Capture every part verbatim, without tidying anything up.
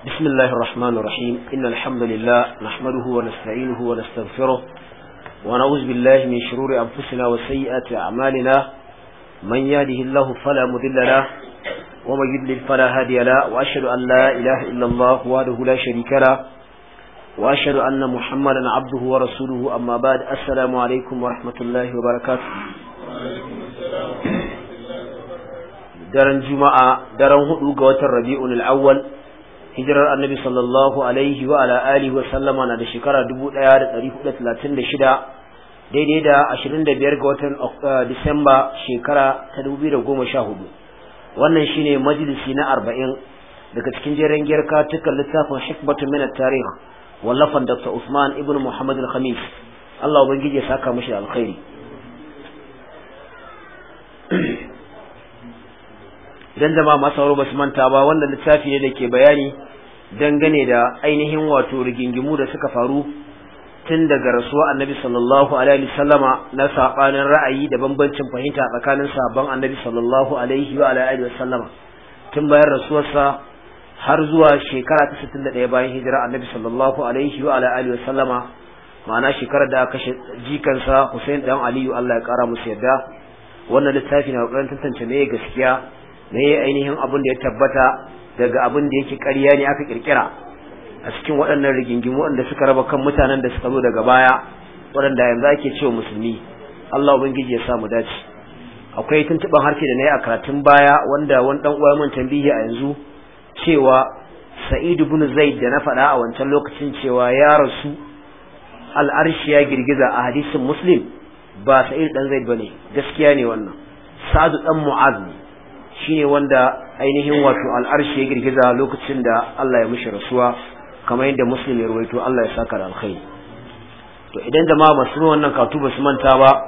بسم الله الرحمن الرحيم إن الحمد لله نحمده ونستعينه ونستغفره ونعوذ بالله من شرور أنفسنا وسيئات أعمالنا من يهده الله فلا مضل له ومن يضلل فلا هادي له وأشهد أن لا إله إلا الله وحده لا شريك له وأشهد أن محمدا عبده ورسوله أما بعد السلام عليكم ورحمة الله وبركاته. daren juma'a daren hudu ga watan rabi'ul awwal hijirar annabi sallallahu alaihi wa ala alihi wa sallama na da shekara dubu ɗaya da ɗari hudu da talatin da shida daidai da ashirin da biyar ga watan disamba shekara ta dubu biyu da goma sha hudu. Wannan shine majalisi na arba'in daga cikin jerin girka tukan littafin hikmatun min at-tarikh wallafan Dr. Usman ibn Muhammad al-Khamis, Allah ubangiji ya saka mishi alkhairi. Idan jama'a masu sauraro basu manta ba, wannan littafi ne da ke bayani dangane da ainihin wato rigingimu da suka faru tun daga rasuwa annabi sallallahu alaihi wasallama na sabanin ra'ayi da bambancin fahimta tsakanin sahabban annabi sallallahu alaihi wa alihi wasallama tun bayan rasuwarsa har zuwa shekara ta sittin da ɗaya bayan hijira annabi sallallahu alaihi wa alihi wasallama, ma'ana shekarar da aka kashe jikansa Hussein dan Aliyu, Allah ya kara musu yadda. Wannan littafi na kokarin tantance me gaskiya ne ainihin abin da ya tabbata daga abin da yake ƙarya ne aka kirkira a cikin waɗannan rigingimu waɗanda suka raba kan mutanen da suka zo daga baya, waɗanda yanzu ake cewa musulmi. Allah ubangiji ya sa mu dace. Akwai tuntuɓan harshe da nayi a karatun baya wanda wani dan uwa mun tambihi a yanzu cewa Sa'id ibn Zaid da na faɗa a wancan lokacin cewa ya rasu al'arshi ya girgiza a hadisin Muslim, ba Sa'id dan Zaid bane, gaskiya ne wannan. Sa'd dan Mu'adh shine wanda ainihin wato al'arshi ya girgiza lokacin da Allah ya mishi rasuwa, kamar yadda Muslim ya rawaito. Allah ya saka da alkhairi. To idan jama'a masu wannan katu ba su manta ba,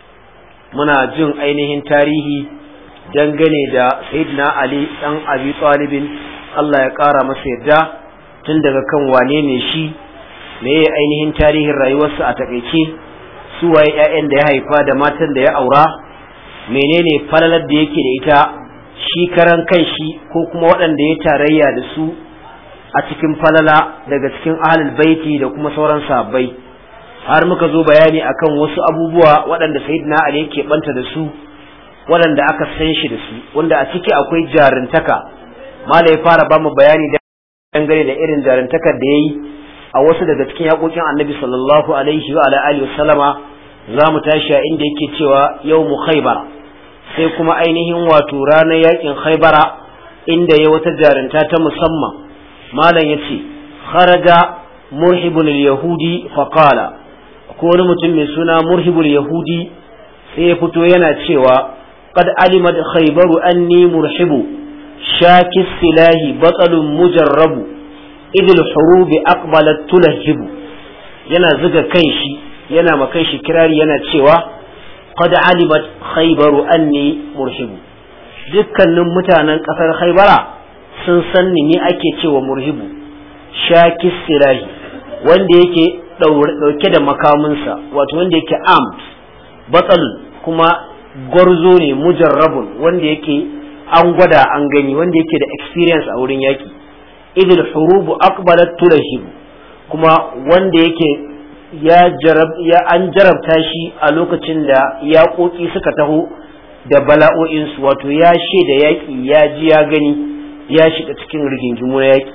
muna jin ainihin tarihi dangane da Sayyidina Ali dan Abi Talib, Allah ya kara masa yadda, tun daga kan wane ne shi, meye ainihin tarihin rayuwarsa a takeice, su waye ƴaƴan da ya haifa da matan da ya aura, menene falalar da yake da ita shi karan kai shi ko kuma waɗanda ya tarayya da su a cikin falala daga cikin ahlul baiti da kuma sauran sahabbai, har muka zo bayani akan wasu abubuwa waɗanda sayyidina Ali yake banta da su, waɗanda aka san shi da su, wanda a ciki akwai jarintaka. Mala ya fara ba mu bayani dangane da irin jarintakar da yayi a wasu daga cikin yaƙoƙin Annabi sallallahu alaihi wa alihi wasallama. za mu tashi a inda yake cewa yawmu Khaybar, sai kuma ainihin wato ranar yakin Khaybara inda ya wata jarinta ta musamman. Malam yace kharaja murhibul yahudi fa qala, ko wani mutum mai suna murhibul yahudi sai ya fito yana cewa qad alimat khaybaru anni murhibu shakis silahi batalun mujarrabu idil hurubi aqbalat tulahibu. yana zuga kanshi, yana makan shi kirari, yana cewa qad alimat khaybaru anni murhibu, dukkanin mutanen kasar Khaybara sun san ni ake cewa murhibu, shakis silahi, wanda yake dauke da makaminsa, wato wanda yake armed, batal kuma gwarzo ne, mujarrabun wanda yake an gwada an gani, wanda yake da experience a wurin yaki. idil hurubu aqbalat tulahibu, kuma wanda yake ya jarab ya an jarabta shi a lokacin da yaƙoƙi suka taho da bala'o'insu, wato ya shaida yaƙi, ya ji ya gani, ya shiga cikin rigingimu na yaƙi.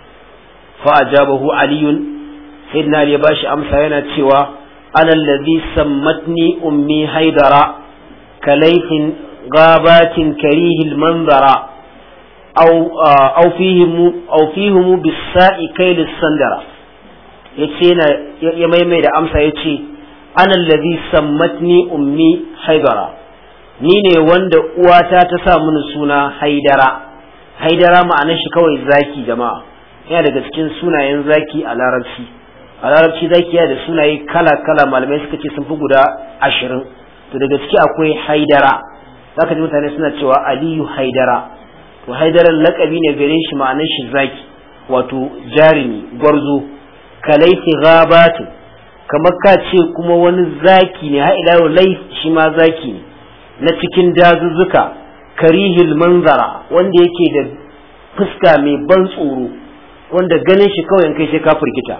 fa ajabahu aliyun, sayyidina Ali ya bashi amsa yana cewa ana allazi sammatni ummi haidara kalayfin ghabatin karihil manzara aw aw fihim aw fihim bis-sa'i kaylis sandara. yace na ya maimai da amsa yace ana allazi sammatni ummi haidara, ni ne wanda uwata ta sa mini suna haidara. haidara ma'anar shi kawai zaki jama'a, yana daga cikin sunayen zaki a larabci. a larabci zaki yana da sunaye kala kala, malamai suka ce sun fi guda ashirin. to daga ciki akwai haidara, zaka ji mutane suna cewa Aliyu haidara. to haidaran lakabi ne gare shi, ma'anar shi zaki, wato jarimi, gwarzo. kalaifi ghabatu, kamar ka ce kuma wani zaki ne, ha ila laif shi ma zaki ne na cikin dazuzzuka. karihil manzara, wanda yake da fuska mai ban tsoro, wanda ganin shi kawai in kai sai ka firgita.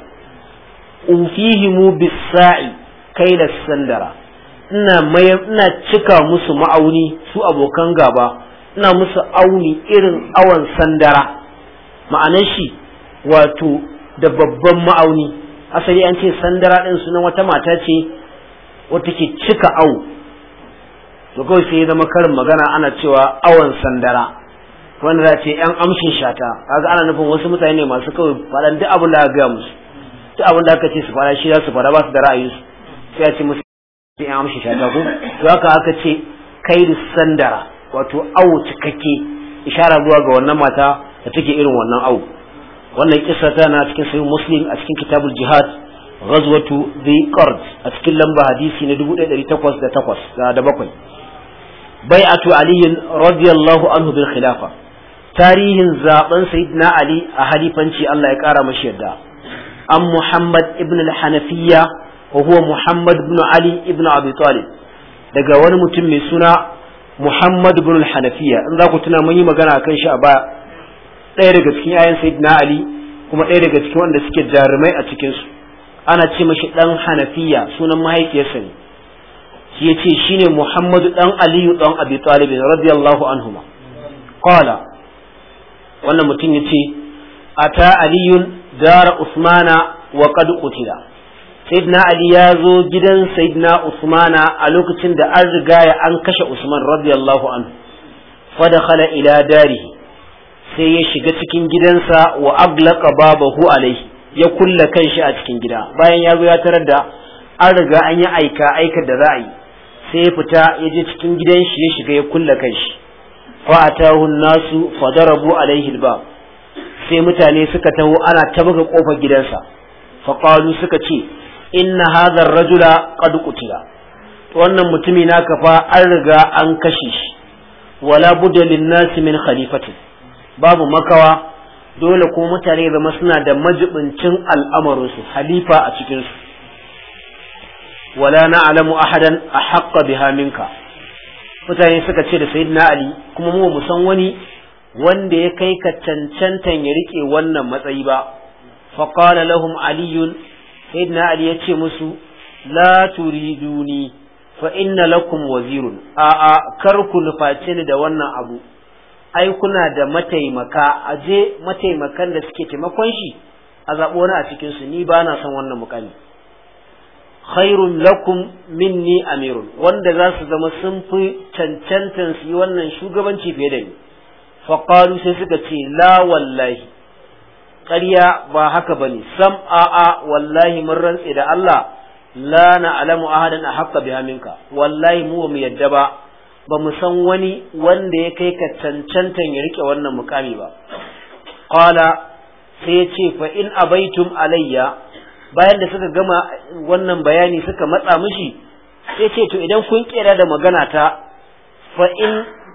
ufihimu bis-sa'i kaila sandara, ina mai ina cika musu ma'auni su abokan gaba, ina musu auni irin awan sandara. ma'anar shi wato da babban ma'auni. asali an ce sandara din sunan wata mata ce wata ke cika au, to kawai sai ya zama karin magana ana cewa awan sandara, wanda za ce yan amshin shata. kaga ana nufin wasu mutane ne masu kawai faɗan duk abin da aka gaya musu, duk abin da aka ce su fara shi za su fara, ba su da ra'ayinsu, sai ya ce musu yan amshin shata ko. to haka aka ce kaidu sandara, wato au cikakke, ishara zuwa ga wannan mata da take irin wannan au. wannan kissa tana cikin sahih muslim a cikin kitabul jihad ghazwatu dhi qard a cikin lamba hadisi na dubu ɗaya da ɗari takwas da takwas da bakwai. bai'atu ali radiyallahu anhu bil khilafa, tarihin zaben sayyidina ali a halifanci Allah ya kara mashi yadda. an muhammad ibn al-hanafiyya wa huwa muhammad ibn ali ibn abi talib, daga wani mutum mai suna muhammad ibn al-hanafiyya. in za ku tuna mun yi magana akan shi a baya, ɗaya daga cikin yayan sayyidina ali kuma ɗaya daga cikin wanda suke jarumai a cikin su. ana ce mashi dan hanafiya, sunan mahaifiyarsa ne. shi yace shine muhammadu dan aliyu dan abi talib radiyallahu anhuma. qala, wannan mutum yace ata aliyun dara usmana wa qad qutila. sayyidina ali ya zo gidan sayyidina usmana a lokacin da an riga ya an kashe usman radiyallahu anhu. fa dakhala ila darihi, sai ya shiga cikin gidansa wa aglaqa babahu alaihi, ya kulla kanshi a cikin gida. bayan ya zo ya tarar da an riga an yi aika aikar da za a yi, sai ya fita ya je cikin gidan shi ya shiga ya kulla kanshi. fa atahu nasu fadarabu alaihi albab, sai mutane suka taho ana ta buga kofar gidansa. fa qalu, suka ce inna hadha ar-rajula qad qutila, wannan mutumi naka fa an riga an kashe shi. wala budda lin-nasi min khalifatin, babu makawa dole ko mutane zama suna da majibincin al'amarinsu, halifa a cikinsu. wala na'lamu ahadan ahaqqa biha minka, mutane suka ce da sayyidina ali, kuma mu mu san wani wanda ya kai ka cancantan ya rike wannan matsayi ba. fa qala lahum aliyun, sayyidina ali ya ce musu la turiduni fa inna lakum wazirun, a a kar ku nuface ni da wannan abu, ai kuna da mataimaka, aje mataimakan da suke taimakon shi a zaɓo wani a cikin su, ni ba na son wannan mukami. khairun lakum minni amirun, wanda za su zama sun fi cancantan su yi wannan shugabanci fiye da ni. faqalu, sai suka ce la wallahi, ƙarya ba haka bane, sam a'a wallahi mun rantse da Allah, la na'lamu ahadan ahaqqa biha minka, wallahi mu mu yadda ba ba mu san wani wanda ya kai ka cancantan ya rike wannan mukami ba. qala, sai ya ce fa in abaitum alayya, bayan da suka gama wannan bayani suka matsa mishi, sai ce to idan kun kira da magana ta, fa in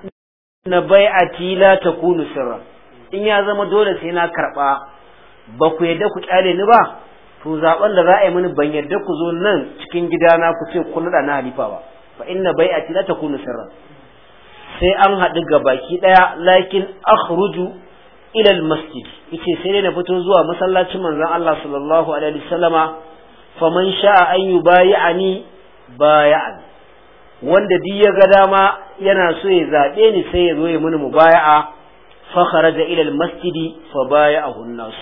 na bai'ati la takunu sirra, in ya zama dole sai na karba, ba ku yadda ku kyale ni ba, to zaben da za a yi mini ban yadda ku zo nan cikin gidana ku ce kun nada na halifa ba. fa inna bai'ati la takunu sirran, sai an haɗu ga baki ɗaya. lakin akhruju ila almasjid, yace sai dai na fito zuwa masallacin manzon Allah sallallahu alaihi wasallama. faman sha'a an yubayi'ani bay'an, wanda duk ya ga dama yana so ya zabe ni sai ya zo ya mini mubaya'a. fa kharaja ila almasjid fa bay'ahu an-nas.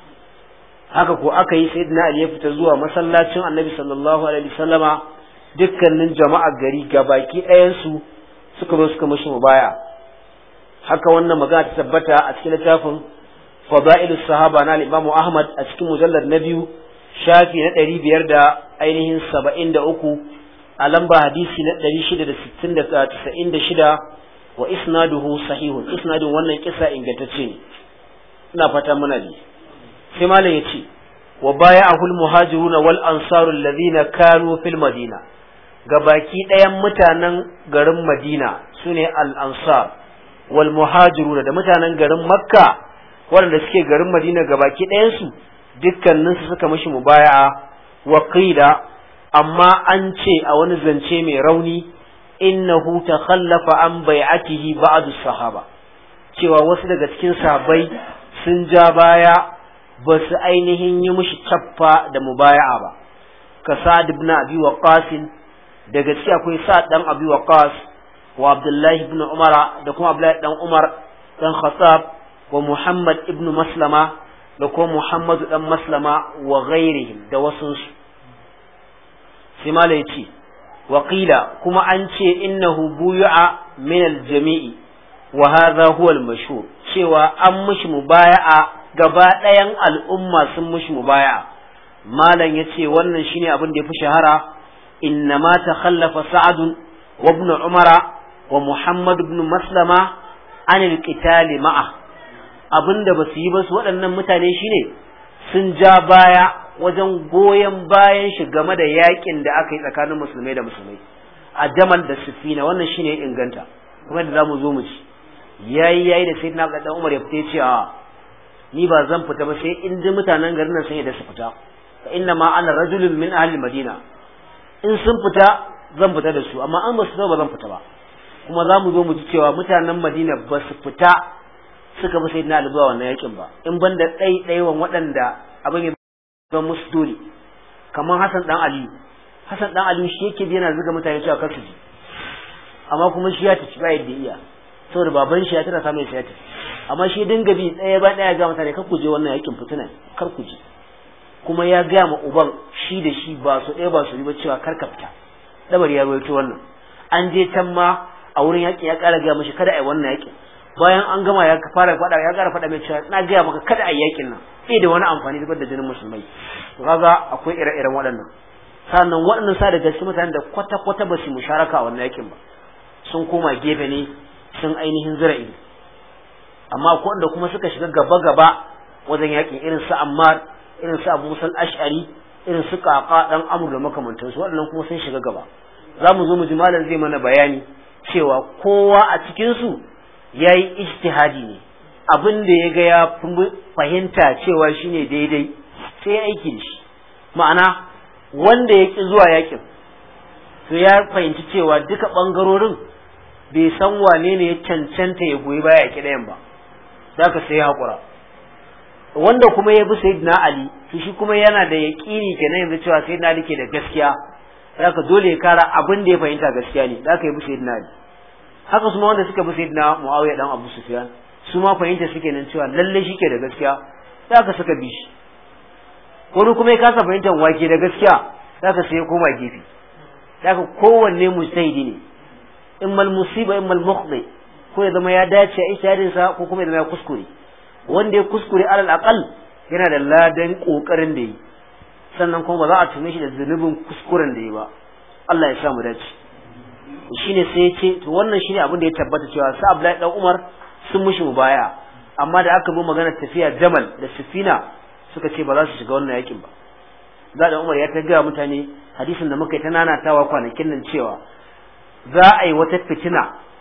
haka ko aka yi, sayyidina Ali ya fita zuwa masallacin Annabi sallallahu alaihi wasallama, dukkanin jama'a gari gabaki ɗayan su suka zo suka mishi mubaya. haka wannan magana ta tabbata a cikin littafin Fadailus Sahaba na Imam Ahmad a cikin mujallad na biyu shafi na ɗari biyar da ainihin saba'in da uku, a lamba hadisi na ɗari shida da sittin da tasa'in da shida, wa isnaduhu sahihun, isnadin wannan kisa ingantacce ne. ina fata muna ji. sai malam ya ce wa baya'ahul muhajiruna wal ansaru alladhina kanu fil madina, gabaki ɗayan mutanen garin Madina sune al-ansar wal muhajiruna, da mutanen garin Makka waɗanda suke garin Madina gabaki ɗayan su dukkanin su suka mishi mubaya'a. wa qila, amma an ce a wani zance mai rauni, innahu takhallafa an bai'atihi ba'd as-sahaba, cewa wasu daga cikin sahabbai sun ja baya ba su ainihin yi mushi cappa da mubaya'a ba ka Sa'd ibn Abi Waqqas daga ciki akwai Sa'd dan Abi Waqqas wa Abdullahi ibn Umar da kuma Abdullahi dan Umar dan Khattab wa Muhammad ibn Maslama da kuma Muhammad dan Maslama wa ghairihim da wasu sai malai ce wa qila kuma an ce innahu buy'a min al-jami'i wa hadha huwa al-mashhur cewa an mushi mubaya'a gaba ɗayan al'umma sun mushi mubaya'a malam yace wannan shine abin da yafi shahara inna ma takhallafa Sa'd wa ibn Umara wa Muhammad ibn Maslama an al-qital ma'a abinda basu yi ba su waɗannan mutane shine sun ja baya wajen goyen bayan shi game da yakin da aka yi tsakanin musulmai da musulmai a Jamal da Sifina wannan shine inganta kuma da zamu zo mu ci yayi yayi da Sayyidina Abdullah dan Umar ya fita ce a ni ba zan fita ba sai in ji mutanen garin nan sun yi da su fita fa inna ma ana rajulun min ahli Madina in sun fita zan fita da su amma an ba su ba zan fita ba kuma za mu zo mu ji cewa mutanen Madina ba su fita suka bi Sayyidina Ali zuwa wannan yakin ba in banda ɗai ɗaiwan waɗanda abin ya zama musu dole kamar Hassan dan Ali Hassan dan Ali shi yake yana zuga mutane cewa kar su ji amma kuma shi ya tafi ba yadda iya saboda baban shi ya tana samun sai ya tafi amma shi dinga bi ɗaya ba ɗaya ga mutane kar ku je wannan yakin fitina kar ku je kuma ya ga ma uban shi da shi ba su ɗaya ba su ba cewa kar ka fita dabar ya rawaito wannan an je can ma a wurin yakin ya ƙara ga mishi kada ai wannan yakin bayan an gama ya fara faɗa ya ƙara faɗa mai cewa na ga maka kada ai yakin nan sai da wani amfani zubar da jinin musulmai to kaga akwai ire-iren waɗannan sannan waɗannan sa daga cikin mutanen da kwata-kwata ba su musharaka a wannan yakin ba sun koma gefe ne sun ainihin zira ido amma ko wanda kuma suka shiga gaba-gaba wajen yakin irin su Ammar irin su Abu Musa al-Ash'ari irin su Qaqa dan Amr da makamantansu waɗannan kuma sun shiga gaba zamu zo mu ji malam zai mana bayani cewa kowa a cikin su yayi ijtihadi ne abin da ya ga ya fahimta cewa shine daidai sai aiki da shi ma'ana wanda ya ki zuwa yakin to ya fahimci cewa duka bangarorin bai san wane ne ya cancanta ya goyi baya ya ɗayan ba da ka sai hakura wanda kuma ya bi sayyidina Ali to shi kuma yana da yaqini kenan yanzu cewa sayyidina Ali ke da gaskiya zaka dole ya kara abin da ya fahimta gaskiya ne zaka yi bi sayyidina Ali haka su ma wanda suka bi sayyidina Muawiya dan Abu Sufyan su ma fahimta suke nan cewa lalle shi ke da gaskiya zaka suka bi shi wani kuma ya kasa fahimtar wake da gaskiya zaka sai ya koma gefe zaka kowanne mujtahidi ne immal musiba immal mukhdi ko ya zama ya dace a ishadin sa ko kuma ya zama ya kuskure wanda ya kuskure alal aqal yana da ladan kokarin da yi sannan kuma ba za a tume shi da zunubin kuskuren da yi ba Allah ya sa mu dace shine sai ya ce to wannan shine abin da ya tabbata cewa sa Abdullahi dan Umar sun mushi mubaya amma da aka bi magana tafiya Jamal da Sifina suka ce ba za su shiga wannan yakin ba da da Umar ya ta ga mutane hadisin da muka yi ta nanatawa kwanakin nan cewa za a yi wata fitina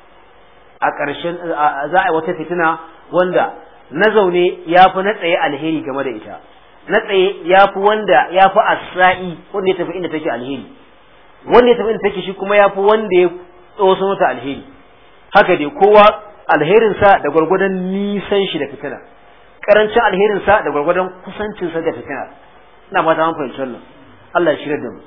a ƙarshen za a yi wata fitina wanda na zaune ya fi na tsaye alheri game da ita na tsaye ya fi wanda ya fi asra'i wanda ya tafi inda take alheri wanda ya tafi inda take shi kuma ya fi wanda ya tsoso mata alheri haka dai kowa alherinsa da gwargwadon nisan shi da fitina karancin alherinsa da gwargwadon kusancinsa da fitina ina fata an fahimci wannan Allah ya shirya da mu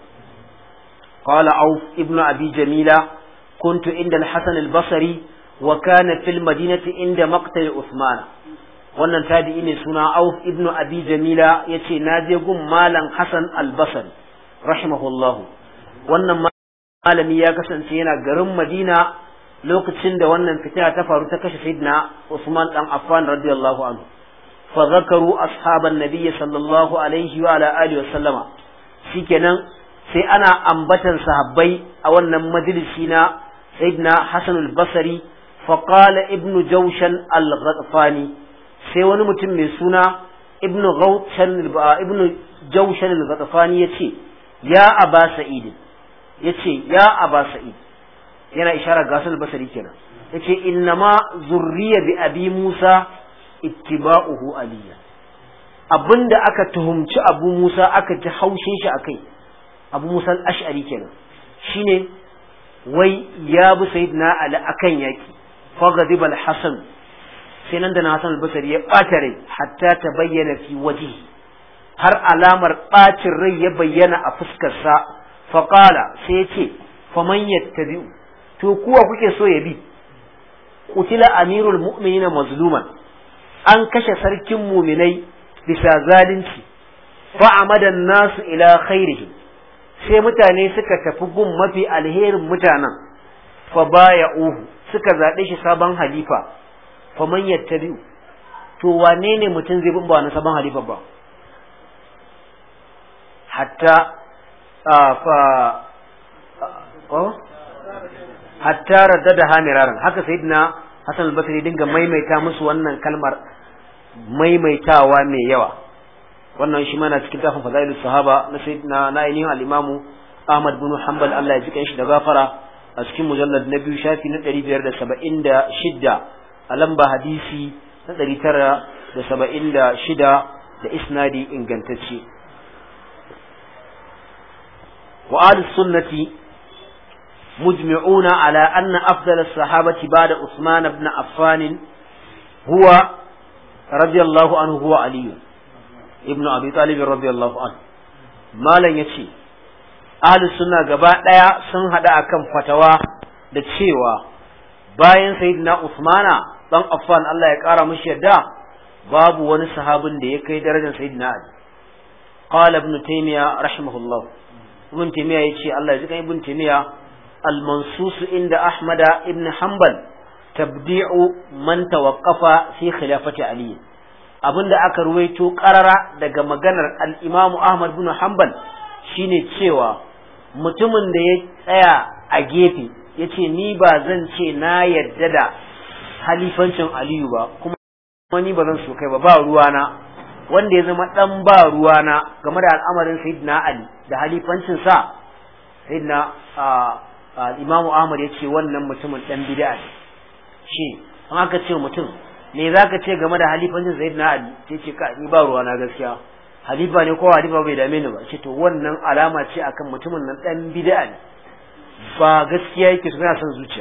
qala auf ibnu abi jamila kuntu inda al-hasan al-basri wa kana fil madinati inda maqtal usman wannan tabi'i ne suna auf ibnu abi jamila yace na je gun malam hasan al-basri rahimahullahu wannan malami ya kasance yana garin madina lokacin da wannan fitina ta faru ta kashe sayyidina usman dan affan radiyallahu anhu fa zakaru ashaban nabiy sallallahu alaihi wa ala alihi wa sallama shikenan sai ana ambatan sahabbai a wannan majalisi na sayyidina hasan al-basri fa qala ibnu jawshan al-ghatfani sai wani mutum mai suna ibnu gawshan ibnu jawshan al-ghatfani yace ya aba sa'id yace ya aba sa'id yana ishara ga Hasan al-Basri kenan yace innama zurriya bi abi Musa ittiba'uhu aliya abinda aka tuhumci Abu Musa aka ji haushin shi akai Abu Musa al-Ash'ari kenan shine wai ya bi sayyidina Ali akan yaki faghadiba al-Hasan sai nan da na Hassan al-Basri ya ɓata rai hatta ta bayyana fi waje har alamar ɓacin rai ya bayyana a fuskarsa faƙala sai ya ce faman yattabi'u to kuwa kuke so ya bi qutila amirul mu'minina mazluman an kashe sarkin muminai bisa zalunci fa'amadan nasu ila khairihi sai mutane suka tafi gun mafi alherin mutanen fa baya'uhu suka zaɓe shi sabon halifa fa man yattabi'u to wane ne mutum zai bin ba na sabon halifa ba hatta fa hatta raddada hamiraran haka sayyidina Hassan al-Basri dinga maimaita musu wannan kalmar maimaitawa mai yawa wannan shi mana cikin tafin fadailus sahaba na sayyidina na ainihin al-imamu Ahmad bin Hanbal Allah ya ji kanshi da gafara a cikin mujallad na biyu shafi na ɗari biyar da saba'in da shida a lamba hadisi na ɗari tara da saba'in da shida da isnadi ingantacce wa ahlus sunnati mujmi'una ala anna afdal as-sahabati ba'da Uthman ibn Affan huwa radiyallahu anhu huwa Ali ibn Abi Talib radiyallahu anhu malan yace ahlus sunna gaba daya sun hada akan fatawa da cewa bayan sayyidina Uthmana dan Affan Allah ya kara mishi yadda babu wani sahabin da ya kai darajar sayyidina Ali qala ibn Taymiyyah rahimahullah ibn Taymiyyah yace Allah ya ji kan ibn Taymiyyah al-mansus inda Ahmad ibn Hanbal tabdi'u man tawaqqafa fi khilafati Ali abinda aka ruwaito karara daga maganar al-Imam Ahmad ibn Hanbal shine cewa mutumin da ya tsaya a gefe yace ni ba zan ce na yadda da halifancin Aliyu ba kuma ni ba zan so kai ba ba ruwana wanda ya zama dan ba ruwana game da al'amarin Sayyidina Ali da halifancin sa Sayyidina al-Imam Ahmad yace wannan mutumin dan bid'a ne shi an aka ce mutum me zaka ce game da halifancin Sayyidina Ali sai ce ka ni ba ruwana gaskiya halifa ne ko halifa bai dame ni ba ce to wannan alama ce akan mutumin nan dan bid'a ne ba gaskiya yake so yana son zuciya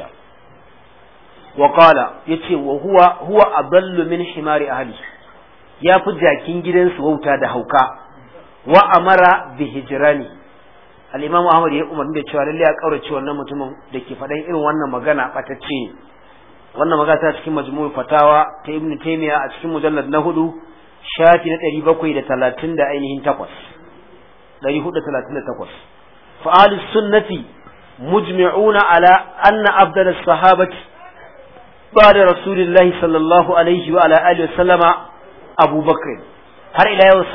wa qala yace wa huwa huwa adallu min himari ahli ya fi jakin gidansu wauta da hauka wa amara bi hijrani al-imam Ahmad ya umarni da cewa lalle ya kaurace wannan mutumin da ke faɗan irin wannan magana batacce ne wannan magana ta cikin majmu'ul fatawa ta Ibn Taymiyyah a cikin mujallad na hudu shafi na ɗari bakwai da talatin da ainihin takwas ɗari hudu da talatin da takwas fa ahlus sunnati mujmi'una ala anna afdal as-sahabati ba'da rasulillahi sallallahu alaihi wa ala alihi wa sallama Abu Bakr har ila yau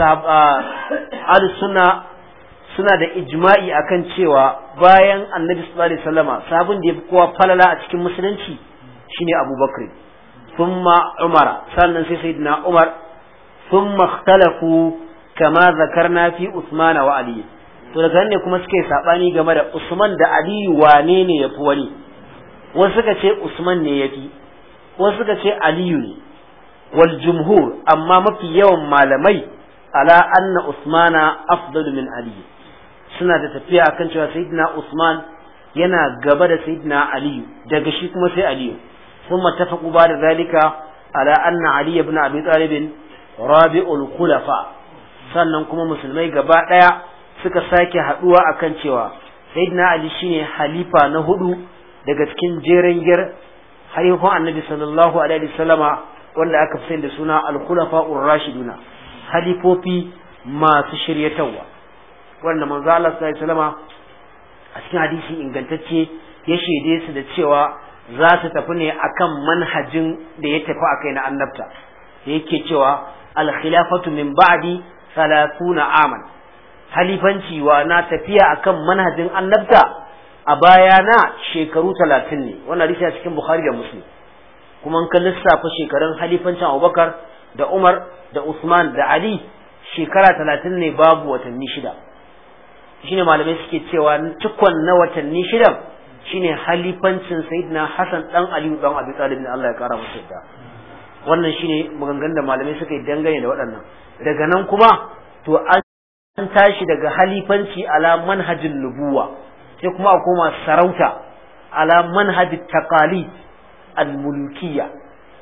ahlus sunna suna da ijma'i akan cewa bayan annabi sallallahu alaihi wasallama sabon da yafi kowa falala a cikin musulunci shine Abu Bakr thumma Umar sannan sai sayyidina Umar thumma ikhtalafu kama zakarna fi Uthman wa Ali to daga ne kuma suke sabani game da Usman da Ali wane ne yafi wani wasu suka ce Usman ne yafi wasu suka ce Ali ne wal jumhur amma mafi yawan malamai ala anna Usmana afdalu min Ali suna da tafiya akan cewa sayyidina Usman yana gaba da sayyidina Ali daga shi kuma sai Ali kuma tafaqu ba da zalika ala anna Ali ibn Abi Talib rabi'ul khulafa sannan kuma musulmai gaba daya suka sake haduwa akan cewa sayyidina Ali shine halifa na hudu daga cikin jeren gir halifan annabi sallallahu alaihi wasallama wanda aka fi da suna al-khulafa'ur rashiduna halifofi masu shiryatawa wanda manzo Allah sallallahu alaihi wasallama a cikin hadisi ingantacce ya shaide su da cewa za su tafi ne akan manhajin da ya tafi akai na annabta da yake cewa al-khilafatu min ba'di thalathuna aman halifanci wa na tafiya akan manhajin annabta a baya na shekaru talatin ne wannan hadisi a cikin Bukhari da Muslim kuma an kan lissafa shekarun halifancin Abubakar da Umar da Usman da Ali shekara talatin ne babu watanni shida shine malamai suke cewa cikon na watanni shida shine halifancin Sayyidina Hassan dan Ali dan Abi Talib ne Allah ya kara masa yadda wannan shine maganganun da malamai suka yi dangane da waɗannan daga nan kuma to an tashi daga halifanci ala manhajin nubuwa sai kuma a koma sarauta ala manhajit taqalid al-mulkiyya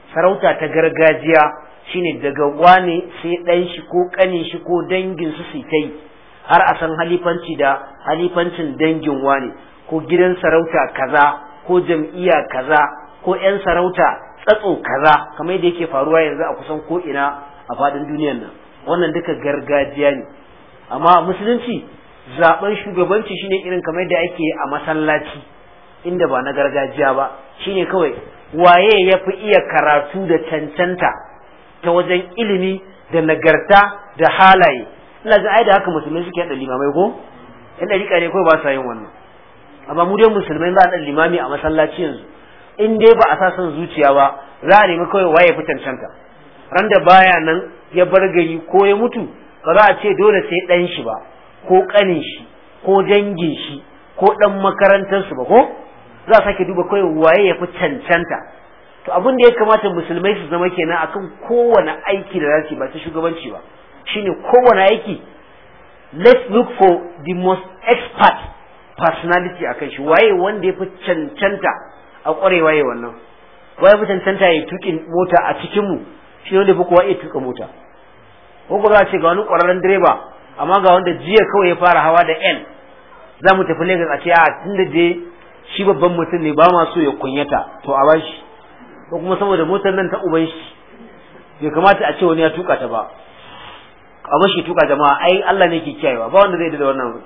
sarauta ta gargajiya shine daga wane sai dan shi ko kanin shi ko dangin su su kai har a san halifanci da halifancin dangin wane ko gidan sarauta kaza ko jam'iyya kaza ko ƴan sarauta tsatso kaza kamar yadda yake faruwa yanzu a kusan ko ina a fadin duniyar nan wannan duka gargajiya ne amma musulunci zaben shugabanci shine irin kamar yadda ake a masallaci inda ba na gargajiya ba shine kawai waye yafi iya karatu da cancanta ta wajen ilimi da nagarta da halaye ina ga ai da haka musulmai suke da limamai ko inda rika ne kawai ba sa yin wannan amma mu dai musulmai za a dan limami a masallaci yanzu in dai ba a sa son zuciya ba za a nemi kawai waye fi cancanta ran da baya nan ya bar gari ko ya mutu ba za a ce dole sai dan shi ba ko kanin shi ko dangin shi ko dan makarantar su ba ko za a sake duba kawai waye ya fi cancanta to abin da ya kamata musulmai su zama kenan akan kowane aiki da zasu ba ta shugabanci ba shine kowane aiki let's look for the most expert personality akan shi waye wanda ya fi cancanta a kwarewa yayin wannan waye fi cancanta ya tukin mota a cikin mu shi wanda fi kowa ya tuka mota ko ko za a ce ga wani kwararren direba amma ga wanda jiya kawai ya fara hawa da N za mu tafi Lagos a ce a tunda je shi babban mutum ne ba ma so ya kunyata to a bashi ko kuma saboda motar nan ta uban shi bai kamata a ce wani ya tuka ta ba a bashi tuka jama'a ai Allah ne ke kiyayewa ba wanda zai da wannan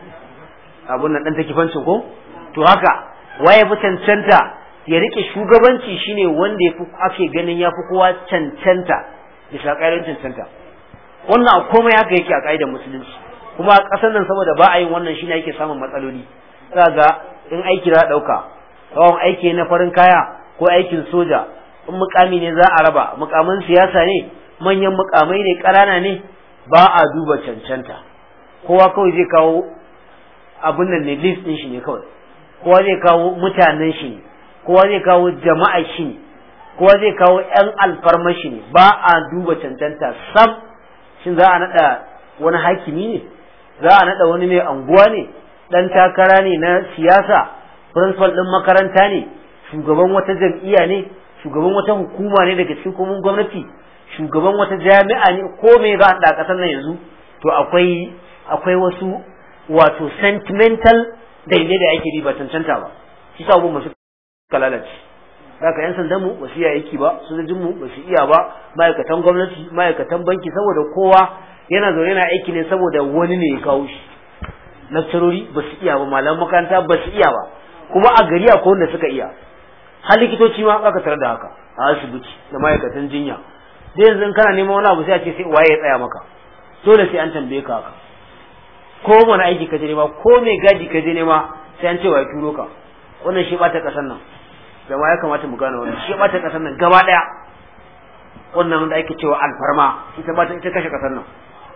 abun nan dan take fancin ko to haka waye fi cancanta ya rike shugabanci shine wanda yafi ake ganin yafi kowa cancanta bisa ƙa'idar cancanta wannan a komai haka yake a ƙa'idar musulunci kuma a ƙasar nan saboda ba a yin wannan shine yake samun matsaloli kaga in aiki za a ɗauka tsawon aiki na farin kaya ko aikin soja in mukami ne za a raba mukamin siyasa ne manyan mukamai ne ƙanana ne ba a duba cancanta kowa kawai zai kawo abin nan ne list ɗin shi ne kawai kowa zai kawo mutanen shi ne kowa zai kawo jama'a shi ne kowa zai kawo ƴan alfarma shi ne ba a duba cancanta sam shin za a naɗa wani hakimi ne za a naɗa wani mai anguwa ne ɗan takara ne na siyasa principal ɗin makaranta ne shugaban wata jam'iyya ne shugaban wata hukuma ne daga cikin hukumomin gwamnati shugaban wata jami'a ne ko me za a da ƙasar nan yanzu to akwai akwai wasu wato sentimental daidai da ake ba cancanta ba shi sa abubuwan su kalalace haka yan sandan mu ba su iya aiki ba sojojin mu ba su iya ba ma'aikatan gwamnati ma'aikatan banki saboda kowa yana zaune yana aiki ne saboda wani ne ya kawo shi lakcarori ba su iya ba malaman makaranta ba su iya ba kuma a gari akwai wanda suka iya har likitoci ma aka tarar da haka a asibiti da ma'aikatan jinya da yanzu kana neman wani abu sai a ce sai waye ya tsaya maka dole sai an tambaye ka haka ko wani aiki ka je nema ko mai gadi ka je nema sai an ce waye turo ka wannan shi bata kasar nan jama'a ya kamata mu gane wannan shi bata kasar nan gaba daya wannan da ake cewa alfarma ita bata ita kashe kasar nan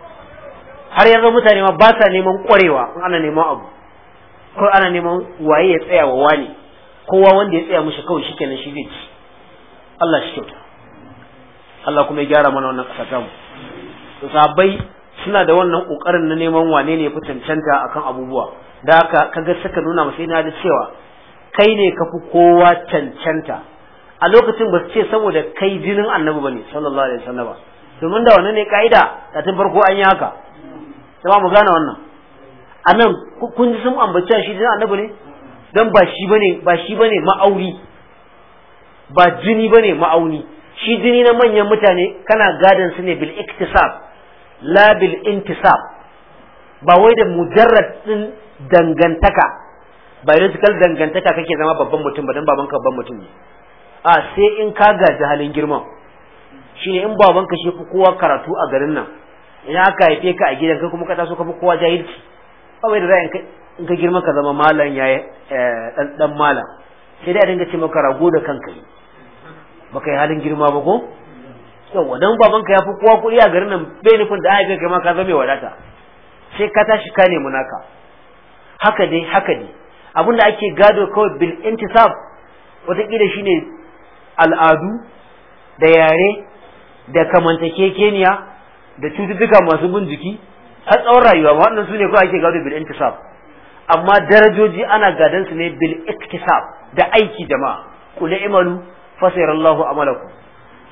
har yanzu mutane ma ba sa neman kwarewa in ana neman abu ko ana neman waye ya tsaya wa wani kowa wanda ya tsaya mishi kawai shikenan shi zai ci Allah shi kyauta Allah kuma ya gyara mana wannan kasa ta mu to sahabbai suna da wannan kokarin na neman wane ne ya fi cancanta akan abubuwa da haka kaga suka nuna masa ina da cewa kai ne ka fi kowa cancanta a lokacin ba su ce saboda kai jinin annabi bane sallallahu alaihi wasallam domin da wannan ne kaida da tun farko an yi haka sai mu gane wannan anan kun ji sun ambaci shi jinin annabi ne dan ba shi bane ba shi bane ma'auri ba jini bane ma'auni shi jini na manyan mutane kana gadan su ne bil iktisab la bil intisab ba wai da mujarrad din dangantaka biological dangantaka kake zama babban mutum ba dan babanka babban mutum ne a sai in ka gaji halin girman shine in babanka shi fi kowa karatu a garin nan idan aka haife ka a gidan kai kuma ka taso ka fi kowa jahilci ba wai da za in ka girma ka zama malam ya dan dan malam sai dai a dinga ce maka rago da kanka ne baka yi halin girma ba ko yawa dan babanka ya fi kowa kuɗi a garin nan bai nufin da haife kai ma ka zama mai wadata sai ka tashi ka nemi naka haka dai haka dai abinda ake gado kawai bil intisab wataƙila shine al'adu da yare da kamantakekeniya da cututtuka masu bin jiki har tsawon rayuwa wannan su ne kawai ake gado bil intisab amma darajoji ana gadan su ne bil iktisab da aiki jama'a kula imalu fasayarallahu amalakum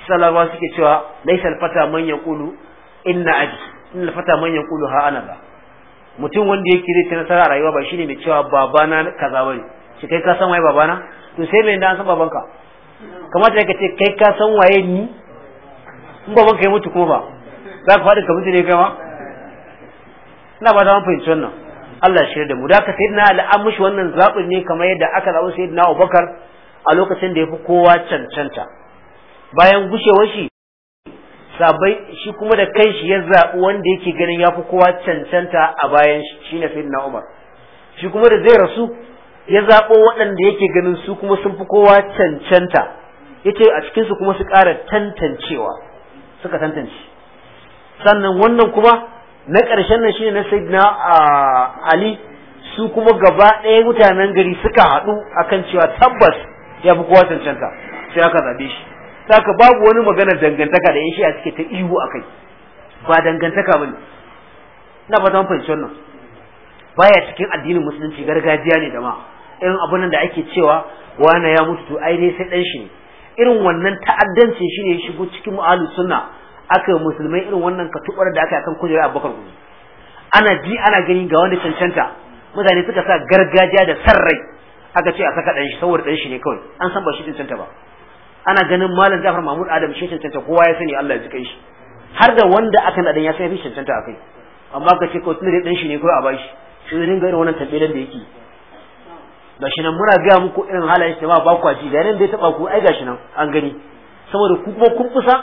salawa suke cewa laysa al-fata man yaqulu inna abi inna al-fata man yaqulu ha ana ba mutum wanda yake zai ci nasara a rayuwa ba shine mai cewa babana kaza bane shi kai ka san waye babana to sai me dan san babanka kamata yake ce kai ka san waye ni in babanka ya mutu kuma ba za ka faɗi ka mutu ne kai ma ina ba da mun fahimci wannan Allah shirya da mu da ka sayyidina Ali an mushi wannan zabin ne kamar yadda aka zaɓi sayyidina Abubakar a lokacin da yafi kowa cancanta bayan gushewar shi sabai shi kuma da kanshi ya zaɓi wanda yake ganin yafi kowa cancanta a bayan shi shine sayyidina Umar shi kuma da zai rasu ya zaɓo waɗanda yake ganin su kuma sun fi kowa cancanta yace a cikin su kuma su ƙara tantancewa suka tantance sannan wannan kuma na ƙarshen nan shine na sayyidina Ali su kuma gaba ɗaya mutanen gari suka haɗu akan cewa tabbas ya fi kowa cancanta sai aka zabe shi saka babu wani magana dangantaka da yan shi a cike ta ihu akai ba dangantaka bane ina ba zan fahimci wannan baya cikin addinin musulunci gargajiya ne da ma irin abun da ake cewa wani ya mutu to ai dai sai dan shi ne irin wannan ta'addancin shine ya shigo cikin mu'alu sunna aka musulmai irin wannan katubar da aka akan kujerar Abubakar gudu ana ji ana gani ga wanda cancanta mutane suka sa gargajiya da sarrai aka ce a saka dan shi saboda dan shi ne kawai an san ba shi cancanta ba ana ganin malam Jafar Mahmud Adam shi cancanta kowa ya sani Allah ya ji kai shi har da wanda aka nadan ya san ya fi cancanta akai amma ka ce kawai tunda dan shi ne kawai a bashi sai dinga irin wannan tabbelan da yake gashi nan muna ga muku irin halayen shi ba ba kwaji da nan da ya taba ku ai gashi nan an gani saboda ku kuma kun kusa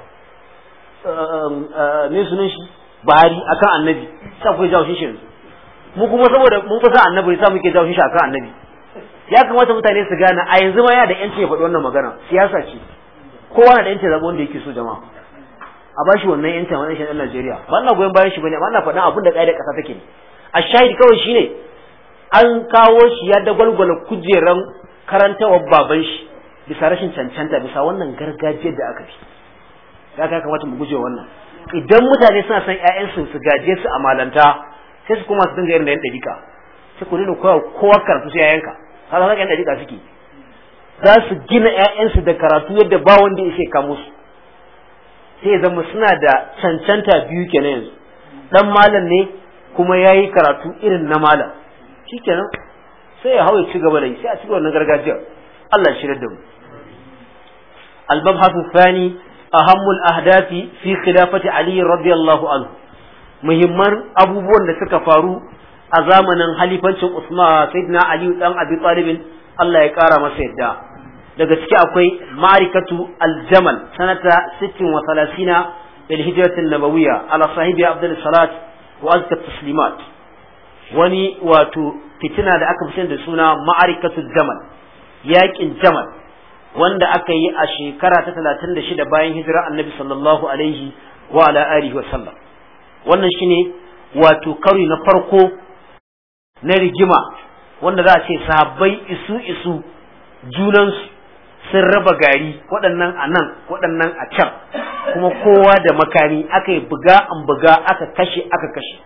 me sunan shi Buhari akan Annabi sai ku jawo shi shi mu kuma saboda mun kusa Annabi sai muke jawo shi akan Annabi ya kamata mutane su gane a yanzu ma ya da yanci ya faɗi wannan magana siyasa ce kowa na da yanci zaba wanda yake so jama'a a bashi wannan yancin wannan shi ɗan Najeriya ba ina goyon bayan shi bane amma ina faɗin abin da ƙa'idar ƙasa take ne a shahid kawai shine an kawo shi ya dagwalgwala kujeran karantawar baban shi bisa rashin cancanta bisa wannan gargajiyar da aka fi ya kai kamata mu guje wannan idan mutane suna son ƴaƴansu su gaje su a malanta sai su kuma su dinga irin da yan dariƙa sai ku dinga kowa kowa karatu sai ƴaƴanka kaga haka yan dariƙa suke za su gina ƴaƴansu da karatu yadda ba wanda yake kamo su sai ya zama suna da cancanta biyu kenan yanzu dan malam ne kuma yayi karatu irin na malam shikenan sai ya hawo ci gaba da yi sai a ci gaba da gargajiya Allah ya shirye da mu al-mabhathu thani ahammu al-ahdafi fi khilafati Ali radiyallahu anhu muhimman abubuwan da suka faru a zamanin halifancin Usman sayyidina Ali dan Abi Talib Allah ya kara masa yadda daga ciki akwai ma'rikatu al-jamal sanata sittin wa thalathina lil hijrati an-nabawiyya ala sahibi Abdul Salat wa azka taslimat wani wato fitina da aka fi da suna ma'arikatu jamal yaƙin jamal wanda aka yi a shekara ta talatin da shida bayan hijira annabi sallallahu alaihi wa ala alihi wa sallam wannan shine wato karo na farko na rigima wanda za a ce sahabbai isu isu junansu sun raba gari waɗannan a nan waɗannan a can kuma kowa da makami aka yi buga an buga aka kashe aka kashe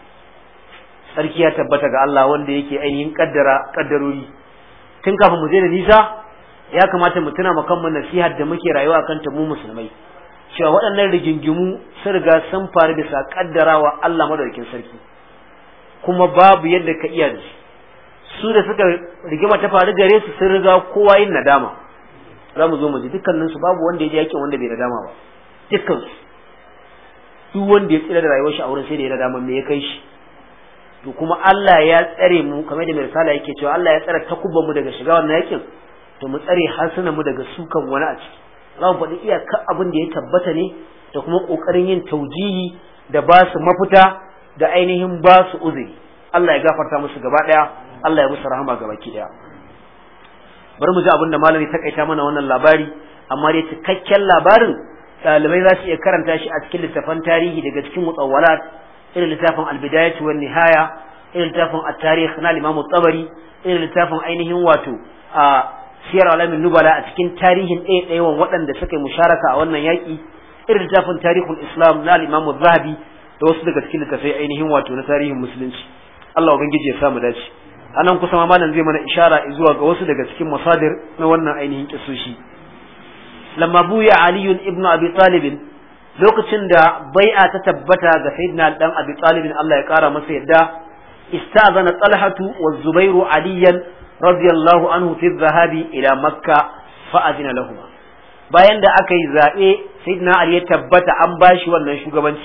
sarki ya tabbata ga Allah wanda yake ainihin kaddara kaddarori tun kafin mu je da nisa ya kamata mu tuna mu kanmu nasihar da muke rayuwa kan ta mu musulmai cewa waɗannan rigingimu sun riga sun faru bisa kaddarawa Allah madaukakin sarki kuma babu yadda ka iya su da suka rigima ta faru gare su sun riga kowa yin nadama za mu zo mu ji dukkanin su babu wanda ya ji yakin wanda bai nadama ba dukkan su duk wanda ya tsira da rayuwar shi a wurin sai da ya nadama me ya kai shi to kuma Allah ya tsare mu kamar da mai risala yake cewa Allah ya tsare takubban mu daga shiga wannan yakin to mu tsare harsunan mu daga sukan wani a ciki za mu faɗi iyakar abin da ya tabbata ne da kuma ƙoƙarin yin taujihi da ba su mafita da ainihin ba su uzuri Allah ya gafarta musu gaba ɗaya Allah ya musu rahama gaba ki ɗaya bari mu ji abin da malami ta kaita mana wannan labari amma dai cikakken labarin ɗalibai za su iya karanta shi a cikin littafan tarihi daga cikin mutawwalat irin littafin al-bidayah wa nihaya irin littafin at-tarikh na Imam tabari irin littafin ainihin wato a siyar alamin nubala a cikin tarihin ɗaya ɗayawan waɗanda suka yi musharaka a wannan yaƙi irin littafin tarihul islam na Imam zahabi da wasu daga cikin littafai ainihin wato na tarihin musulunci Allah ubangiji ya samu dace anan kusa ma malam zai mana ishara zuwa ga wasu daga cikin masadir na wannan ainihin kisoshi lamma buya Ali ibn Abi Talib lokacin da bai'a ta tabbata ga sayyidina dan Abi Talib Allah ya kara masa yadda istazana Talhatu wa Zubairu aliyan radiyallahu anhu fi dhahabi ila Makka fa adina lahum bayan da aka yi zabe sayyidina Ali ya tabbata an bashi wannan shugabanci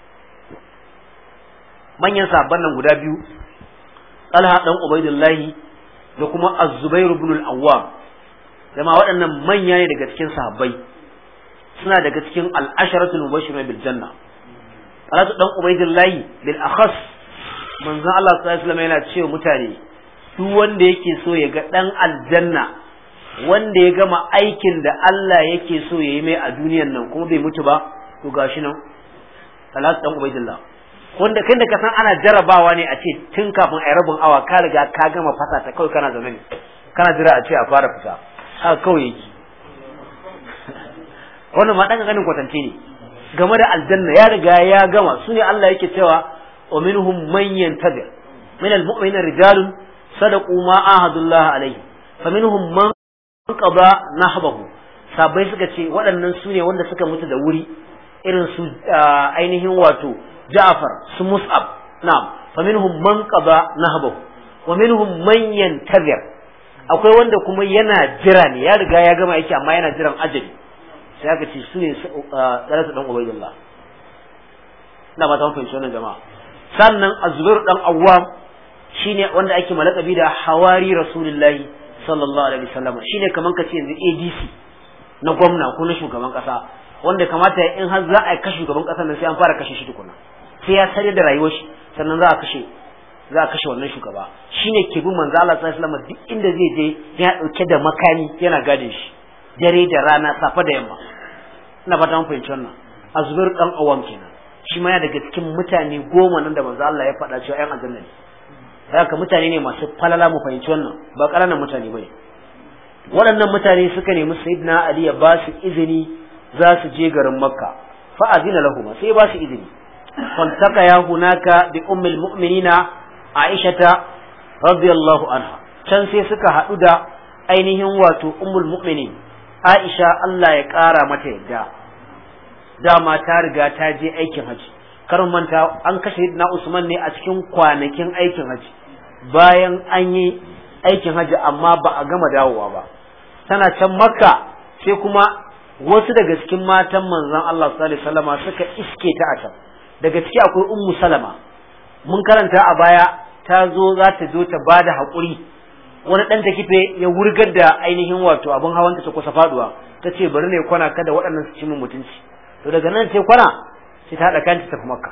manyan sahabban nan guda biyu Talha dan Ubaidullahi da kuma Az-Zubair ibn al-Awwam dama waɗannan manya ne daga cikin sahabbai suna daga cikin al-asharatul mubashshirun bil janna Talha dan Ubaidullahi bil akhas manzon Allah sallallahu alaihi wasallam yana cewa mutane duk wanda yake so ya ga dan aljanna wanda ya gama aikin da Allah yake so ya yi mai a duniyar nan kuma bai mutu ba to gashi nan Talha dan Ubaidullah wanda kai da ka san ana jarabawa ne a ce tun kafin a rabin awa ka riga ka gama fasa ta kawai kana zaune ne kana jira a ce a fara fita haka kawai yake wannan ma dan ganin kwatance ne game da aljanna ya riga ya gama su ne Allah yake cewa wa minhum man yantabir min almu'minina rijalun sadaqu ma ahadullah alayhi fa minhum man qada nahbahu sabai suka ce waɗannan su ne wanda suka mutu da wuri irin su ainihin wato Ja'far su Mus'ab na'am fa minhum man qada nahbahu wa minhum man yantazir akwai wanda kuma yana jira ne ya riga ya gama yake amma yana jiran ajali sai aka ce su ne Talha dan Ubaydullah ina ba ta fahimci wannan jama'a sannan Az-Zubair dan Awwam shine wanda ake malakabi da hawari Rasulullahi sallallahu alaihi wasallam shine kaman kace yanzu A D C na gwamna ko na shugaban kasa wanda kamata in har za a kashe shugaban kasar nan sai an fara kashe shi tukuna sai ya sare da rayuwar shi sannan za a kashe za a kashe wannan shugaba shine ke bin manzo Allah sallallahu alaihi wasallam duk inda zai je ya dauke da makami yana gadin shi dare da rana safa da yamma ina fata mun fahimci wannan Azubir dan Awam kenan shi ma ya daga cikin mutane goma nan da manzo Allah ya faɗa cewa ƴan aljanna ne haka mutane ne masu falala mu fahimci wannan ba ƙananan mutane bane waɗannan mutane suka nemi sayyidina Ali ya ba su izini za su je garin Makka fa azina lahum sai ba su izini fantaka ya hunaka bi ummul mu'minina Aisha radiyallahu anha can sai suka haɗu da ainihin wato ummul mu'minin Aisha Allah ya ƙara mata yadda dama ta riga ta je aikin haji karin manta an kashe na Usman ne a cikin kwanakin aikin haji bayan an yi aikin haji amma ba a gama dawowa ba tana can Makka sai kuma wasu daga cikin matan manzon Allah sallallahu alaihi wasallama suka iske ta a can daga ciki akwai ummu salama mun karanta a baya ta zo za ta zo ta bada haƙuri wani ɗan ta kife ya wurgar da ainihin wato abin hawanta ta kusa faduwa ta ce bari ne kwana kada waɗannan su ci min mutunci to daga nan sai kwana sai ta haɗa kanta tafi Makka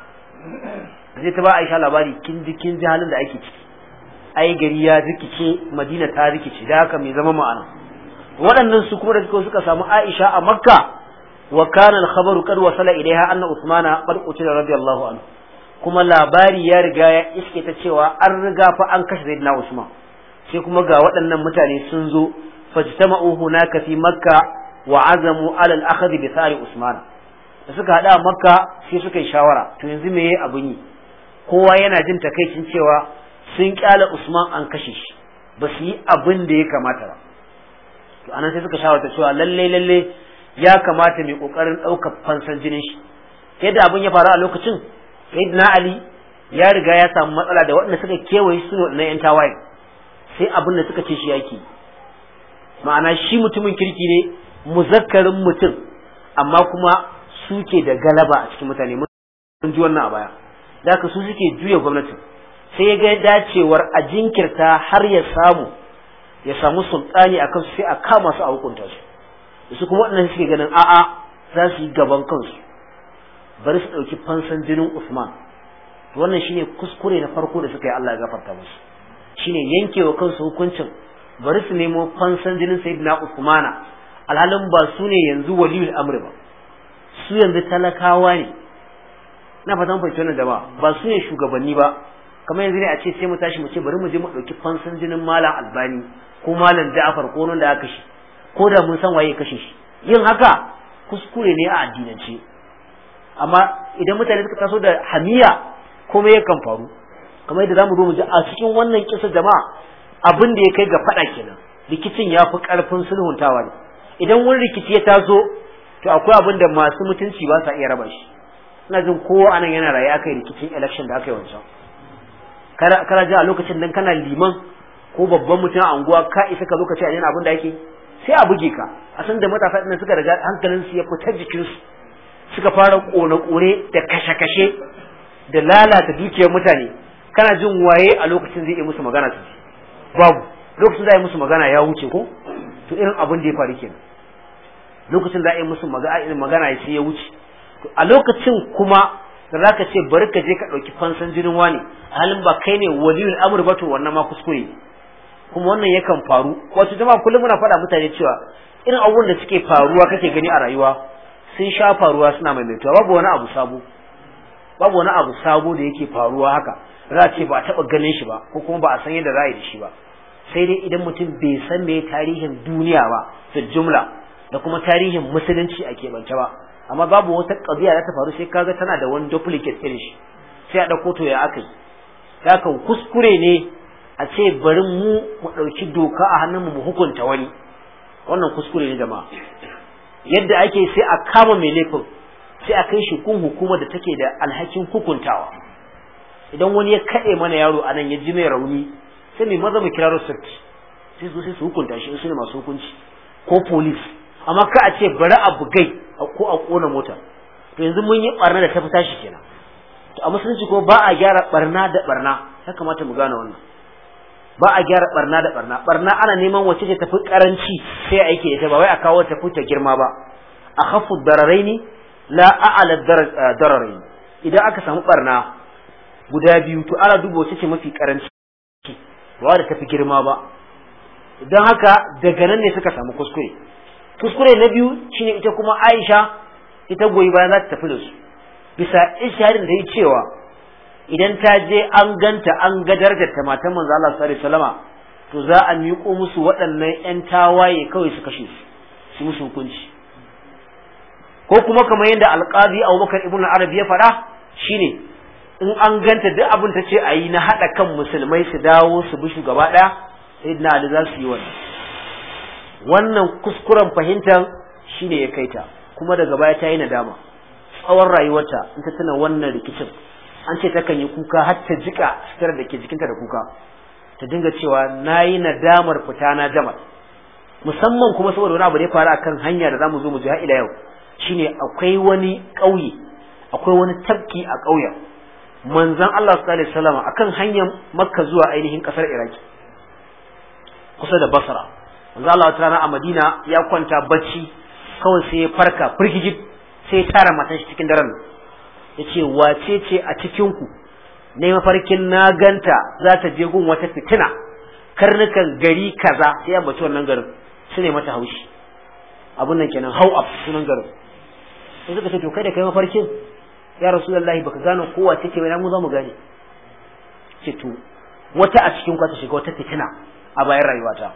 zai ta ba Aisha labari kin ji kin ji halin da ake ciki ai gari ya rikice Madina ta rikice da haka mai zama ma'ana waɗannan su kuma da suka samu Aisha a Makka wa kana al-khabaru qad wasala ilaiha anna Uthmana qad qutila radiyallahu anhu kuma labari ya riga ya iske ta cewa an riga fa an kashe Sayyidina Usman sai kuma ga waɗannan mutane sun zo fajtama'u hunaka fi Makka wa azamu ala al-akhdh bi sari Usman da suka hada a Makka sai suka yi shawara to yanzu me yayi abun yi kowa yana jin takeicin cewa sun kyala Usman an kashe shi ba su yi abin da ya kamata ba to anan sai suka shawarta cewa lalle lalle ya kamata mai kokarin daukar fansan jinin shi yadda abin ya faru a lokacin Sayyidina Ali ya riga ya samu matsala da waɗanda suka kewaye su na yan tawaye sai abin da suka ce shi yake ma'ana shi mutumin kirki ne muzakkarin mutum amma kuma suke da galaba a cikin mutane mun ji wannan a baya da haka su suke juya gwamnatin sai ya ga dacewar a jinkirta har ya samu ya samu sultani akan su sai a kama su a hukunta su da su kuma waɗannan suke ganin a'a za su yi gaban kansu bari su ɗauki fansan jinin Usman wannan shine kuskure na farko da suka yi Allah ya gafarta musu shine yankewa kansu hukuncin bari su nemo fansan jinin Sayyidina Usmana alhalin ba su ne yanzu waliyul amri ba su yanzu talakawa ne na fatan fahimci wannan jama'a ba su ne shugabanni ba kamar yanzu ne a ce sai mu tashi mu ce bari mu je mu ɗauki fansan jinin Malam Albani ko Malam Ja'far ko wanda aka kashe ko da mun san waye ya kashe shi yin haka kuskure ne a addinance amma idan mutane suka taso da hamiya komai yakan faru kamar yadda zamu zo mu ji a cikin wannan kisa jama'a abin da ya kai ga fada kenan rikicin ya fi karfin sulhuntawa ne idan wani rikici ya taso to akwai abin da masu mutunci ba sa iya raba shi. Ina jin kowa anan yana raye aka yi rikicin election da aka yi wancan. Kana kana ji a lokacin dan kana liman ko babban mutum a unguwa ka isa ka zo ka ce a yana abin da yake sai a buge ka. A san da matasa ɗin suka riga hankalin su ya fita jikin su suka fara kone kore da kashe kashe da lalata dukiyar mutane. Kana jin waye a lokacin zai yi musu magana su babu. Lokacin da yi musu magana ya wuce ko to irin abin da ya faru kenan. Lokacin da yi musu magana magana sai ya wuce. A lokacin kuma da zaka ce bari ka je ka dauki fansan jinin wani halin ba kai ne waliyul amr ba to wannan ma kuskure kuma wannan yakan faru. Wato jama'a kullum muna faɗa mutane cewa irin abubuwan da suke faruwa kake gani a rayuwa sun sha faruwa suna maimaituwa babu wani abu sabo babu wani abu sabo da yake faruwa haka za a ce ba a taɓa ganin shi ba ko kuma ba a san yadda za a yi da shi ba sai dai idan mutum bai san me tarihin duniya ba da jumla da kuma tarihin musulunci a keɓance ba amma babu wata ƙabiya da ta faru sai kaga tana da wani duplicate irin shi sai a ɗauko to ya aka yi ya kan kuskure ne a ce bari mu mu ɗauki doka a hannunmu mu hukunta wani wannan kuskure ne jama'a yadda ake sai a kama mai laifin sai a kai shi kun hukuma da take da alhakin hukuntawa idan wani ya kaɗe mana yaro a nan ya ji mai rauni sai mai maza mu kira rusarci sai su sai su hukunta shi su ne masu hukunci ko police amma ka a ce bari a bugai ko a kona mota to yanzu mun yi barna da ta fita shi kenan to a musulunci ko ba a gyara barna da barna ya kamata mu gane wannan ba a gyara barna da barna barna ana neman wace ce tafi karanci sai aiki da ita ba wai a kawo ta fita girma ba a khafu dararaini la a'la dararaini idan aka samu barna guda biyu to ana duba wace ce mafi karanci ba da tafi girma ba don haka daga nan ne suka samu kuskure kuskure na biyu shine ita kuma Aisha ita goyi bayan za ta tafi da su bisa isharin da yi cewa idan ta je an ganta an gadar da ta matan manzo Allah sallallahu alaihi wasallama to za a miƙo musu waɗannan ƴan tawaye kawai su kashe su su musu hukunci ko kuma kamar yadda alqazi Abubakar ibn Arabi ya faɗa shine in an ganta duk abin ta ce ayi na hada kan musulmai su dawo su bi shugaba ɗaya sayyidina Ali za su yi wannan wannan kuskuren fahimtar shine ya kaita kuma daga baya ta yi nadama tsawon rayuwarta in ta tuna wannan rikicin an ce takan yi kuka har ta jika sitar da ke jikinta da kuka ta dinga cewa nayi nadamar fita na Jamal musamman kuma saboda wani abu da ya faru akan hanya da zamu zo mu ji har ila yau shine akwai wani ƙauye akwai wani tabki a ƙauyen manzon Allah sallallahu alaihi wasallam akan hanyar Makka zuwa ainihin kasar Iraki kusa da Basra manzo Allah wata rana a Madina ya kwanta bacci kawai sai ya farka firgijib sai ya tara matan shi cikin daren yace wace ce a cikin ku ne mafarkin na ganta za ta je gun wata fitina karnukan gari kaza sai ya bace wannan garin su ne mata haushi abun nan kenan hau up sunan garin sai suka ce to kai da kai mafarkin ya rasulullahi baka gano kowa take bai mu za mu gane ce to wata a cikin ku ta shiga wata fitina a bayan rayuwata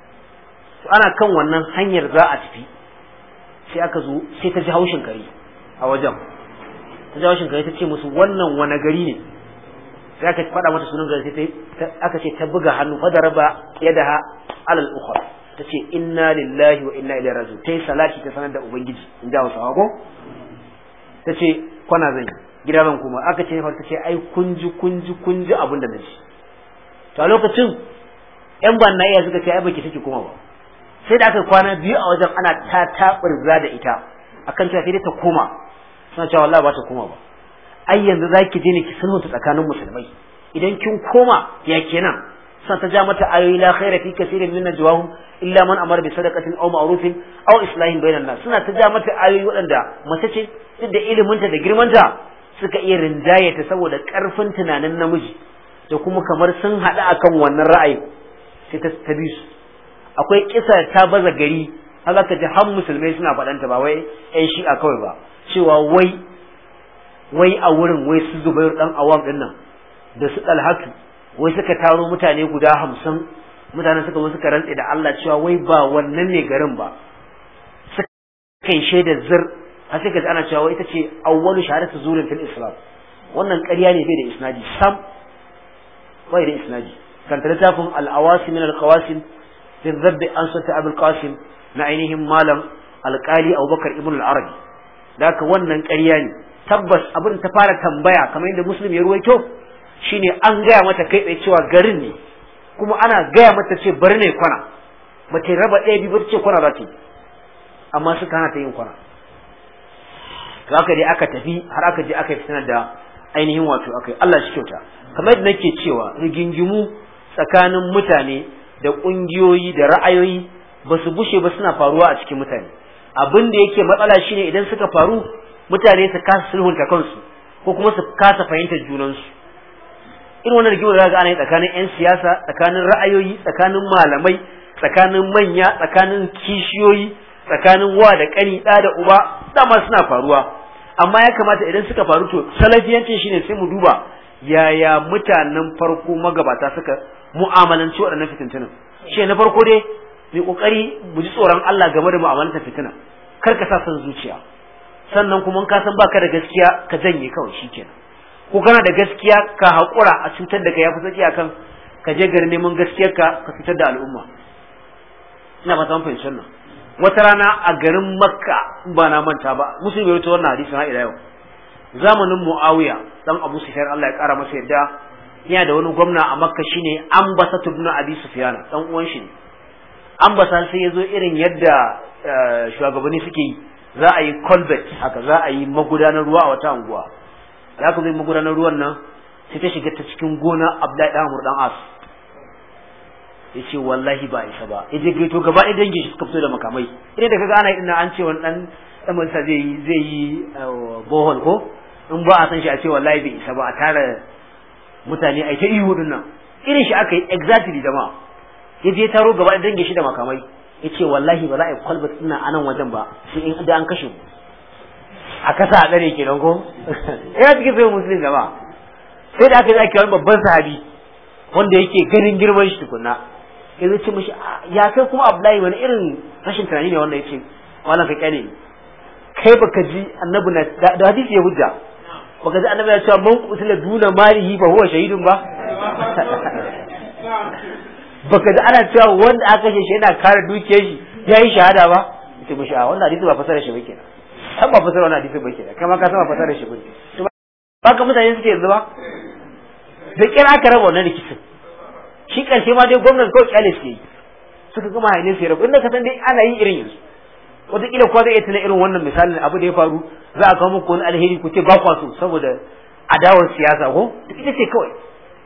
ana kan wannan hanyar za a tafi sai aka zo sai ta ji haushin kare a wajen ta ji haushin kare ta ce musu wannan wani gari ne sai aka faɗa mata sunan gari sai aka ce ta buga hannu fa daraba yadaha alal ukhra ta ce inna lillahi wa inna ilaihi raji'un tai salati ta sanar da ubangiji in da wasu hago ta ce kwana zan gida zan kuma aka ce fa ta ce ai kunji kunji kunji abin da naji to a lokacin yan ban na iya suka ce ai baki take kuma ba sai da aka kwana biyu a wajen ana ta taɓurza da ita akan cewa sai dai ta koma suna cewa wallahi ba ta koma ba ai yanzu zaki je ne ki sulhunta tsakanin musulmai idan kin koma ya kenan suna ta ja mata ayoyi la khaira fi kaseerin min najwahum illa man amara bi sadaqatin aw ma'rufin aw islahin bainan nas suna ta ja mata ayoyi waɗanda mace ce duk da iliminta da girmanta suka iya rinjaye ta saboda karfin tunanin namiji da kuma kamar sun haɗu akan wannan ra'ayi sai ta tabi su akwai kisa ta baza gari haka ka ji har musulmai suna faɗanta ba wai ƴan shi'a kawai ba cewa wai wai a wurin wai su Zubair dan Awam din nan da su Talhatu wai suka taro mutane guda hamsin mutanen suka zo suka rantse da Allah cewa wai ba wannan ne garin ba suka kai shaida zir har sai ka ji ana cewa wai ita ce awwalu shahadatu zurin fil islam wannan ƙarya ne bai da isnadi sam bai da isnadi kan littafin al-awasim min al-qawasim fi dhabbi an sata abul qasim na ainihin malam alqali abubakar ibn al-arabi da haka wannan ƙarya ne tabbas abin ta fara tambaya kamar yadda muslim ya ruwaito shine an gaya mata kai tsaye cewa garin ne kuma ana gaya mata ce bari ne kwana ba ta raba ɗaya biyu ba ta ce kwana za ta yi amma suka hana ta yin kwana to haka dai aka tafi har aka je aka yi fitina da ainihin wato aka yi Allah shi kyauta kamar yadda nake cewa rigingimu tsakanin mutane da ƙungiyoyi da ra'ayoyi ba su bushe ba suna faruwa a cikin mutane abin da yake matsala shine idan suka faru mutane su kasa sulhunta kansu ko kuma su kasa fahimtar junansu irin wannan rigimar da ga ana yi tsakanin 'yan siyasa tsakanin ra'ayoyi tsakanin malamai tsakanin manya tsakanin kishiyoyi tsakanin wa da kani da da uba dama suna faruwa amma ya kamata idan suka faru to salafiyancin shine sai mu duba yaya mutanen farko magabata suka mu'amalanci waɗannan fitintunan shi na farko dai mai kokari mu ji tsoron Allah game da mu'amalantar fitina kar ka sa son zuciya sannan kuma ka san baka da gaskiya ka janye kawai shikenan ko kana da gaskiya ka haƙura a cutar da kai ya fi saki akan ka je garin neman gaskiyarka ka fitar da al'umma ina fata mun fahimci wannan wata rana a garin makka ba na manta ba musulmi ya wannan hadisi na ila yau zamanin muawiya dan abu sufyan Allah ya kara masa yadda yana da wani gwamna a makka shine ambasatu ibn abi sufyan dan uwan shi ne ambasa sai yazo irin yadda shugabanni suke yi za a yi colbert haka za a yi magudanar ruwa a wata anguwa da aka zai magudanar ruwan nan sai ta shiga ta cikin gona abdullahi dan amur dan as ya ce wallahi ba isa ba ya je gaito gaba ɗaya dangin shi suka fito da makamai idan da kaga ana ina an ce wani dan dan mansa zai yi zai yi bohol ko in ba a san shi a ce wallahi bai isa ba a tara mutane a ta ihu din nan irin shi aka yi exactly jama'a ya je taro gaba ɗaya dangin shi da makamai ya ce wallahi ba za a yi kwalbat ina anan wajen ba sai in da an kashe mu a kasa a ɗare kenan ko ya cikin sai musulun jama'a sai da aka yi ake wani babban sahabi wanda yake ganin girman shi tukunna ya zai ce mashi ya kai kuma Abdullahi wani irin rashin tunani ne wanda ya ce wannan ka kyale ni kai baka ji annabi na da hadisi ya hujja baka ji annabi ya ce man qutila duna malihi fa huwa shahidun ba baka ji ana cewa wanda aka kashe shi yana kare dukiyar shi yayi shahada ba yace mashi a wannan hadisi ba fasara shi ba kenan san ba fasara wannan hadisi ba kenan kai ma ka san ba fasara shi ba to ba ka mutane suke yanzu ba da kira aka raba wannan rikicin shi karshe ma dai gwamnati kawai kyale suke yi suka gama haine sai rabu inda ka san dai ana yi irin yanzu wataƙila kuwa zai iya tuna irin wannan misalin abu da ya faru za a kawo muku wani alheri ku ce ba kwa so saboda adawar siyasa ko duk ita ce kawai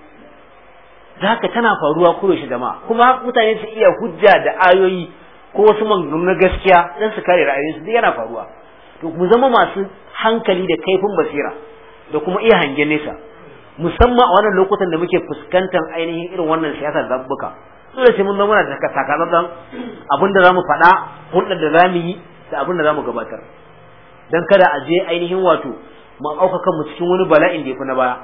da haka tana faruwa kuro shi jama'a kuma mutane su iya hujja da ayoyi ko wasu maganganu na gaskiya dan su kare ra'ayoyinsu duk yana faruwa to mu zama masu hankali da kaifin basira da kuma iya hangen nesa musamman a wannan lokutan da muke fuskantar ainihin irin wannan siyasar zabbuka dole sai mun zama muna da takatsantsan abin da zamu faɗa hulɗar da zamu yi da abin da zamu gabatar dan kada a je ainihin wato mu auka kanmu cikin wani bala'in da ya fi na baya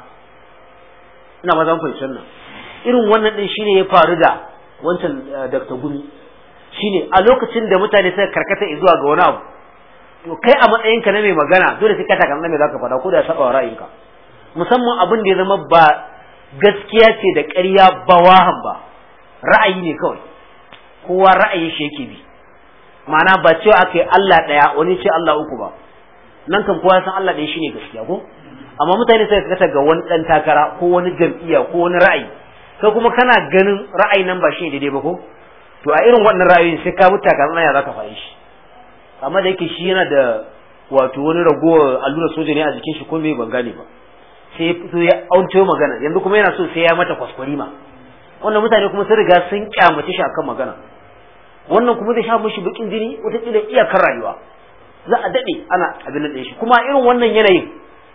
ina ba zan fahimci wannan irin wannan din shine ya faru da wancan Dr. Gumi shine a lokacin da mutane suka karkata zuwa ga wani abu to kai a matsayinka na mai magana dole sai ka taka nan me zaka faɗa ko da saba ra'ayinka musamman abin da ya zama ba gaskiya ce da ƙarya ba wahan ba ra'ayi ne kawai kowa ra'ayin shi yake bi ma'ana ba cewa aka yi Allah ɗaya wani ce Allah uku ba nan kan kowa san Allah ɗaya shine gaskiya ko amma mutane sai ka ga wani ɗan takara ko wani jam'iyya ko wani ra'ayi kai kuma kana ganin ra'ayi nan ba shi daidai ba ko to a irin wannan ra'ayoyin sai ka mutu ka ya zaka fahimci shi amma da yake shi yana da wato wani ragowar allura soja ne a jikin shi ko me ban gane ba sai fito ya aunto magana yanzu kuma yana so sai ya mata kwaskwarima wannan mutane kuma sun riga sun kyamace shi akan magana wannan kuma zai sha mishi bakin jini wataƙila iyakar rayuwa za a daɗe ana abin da shi kuma irin wannan yanayin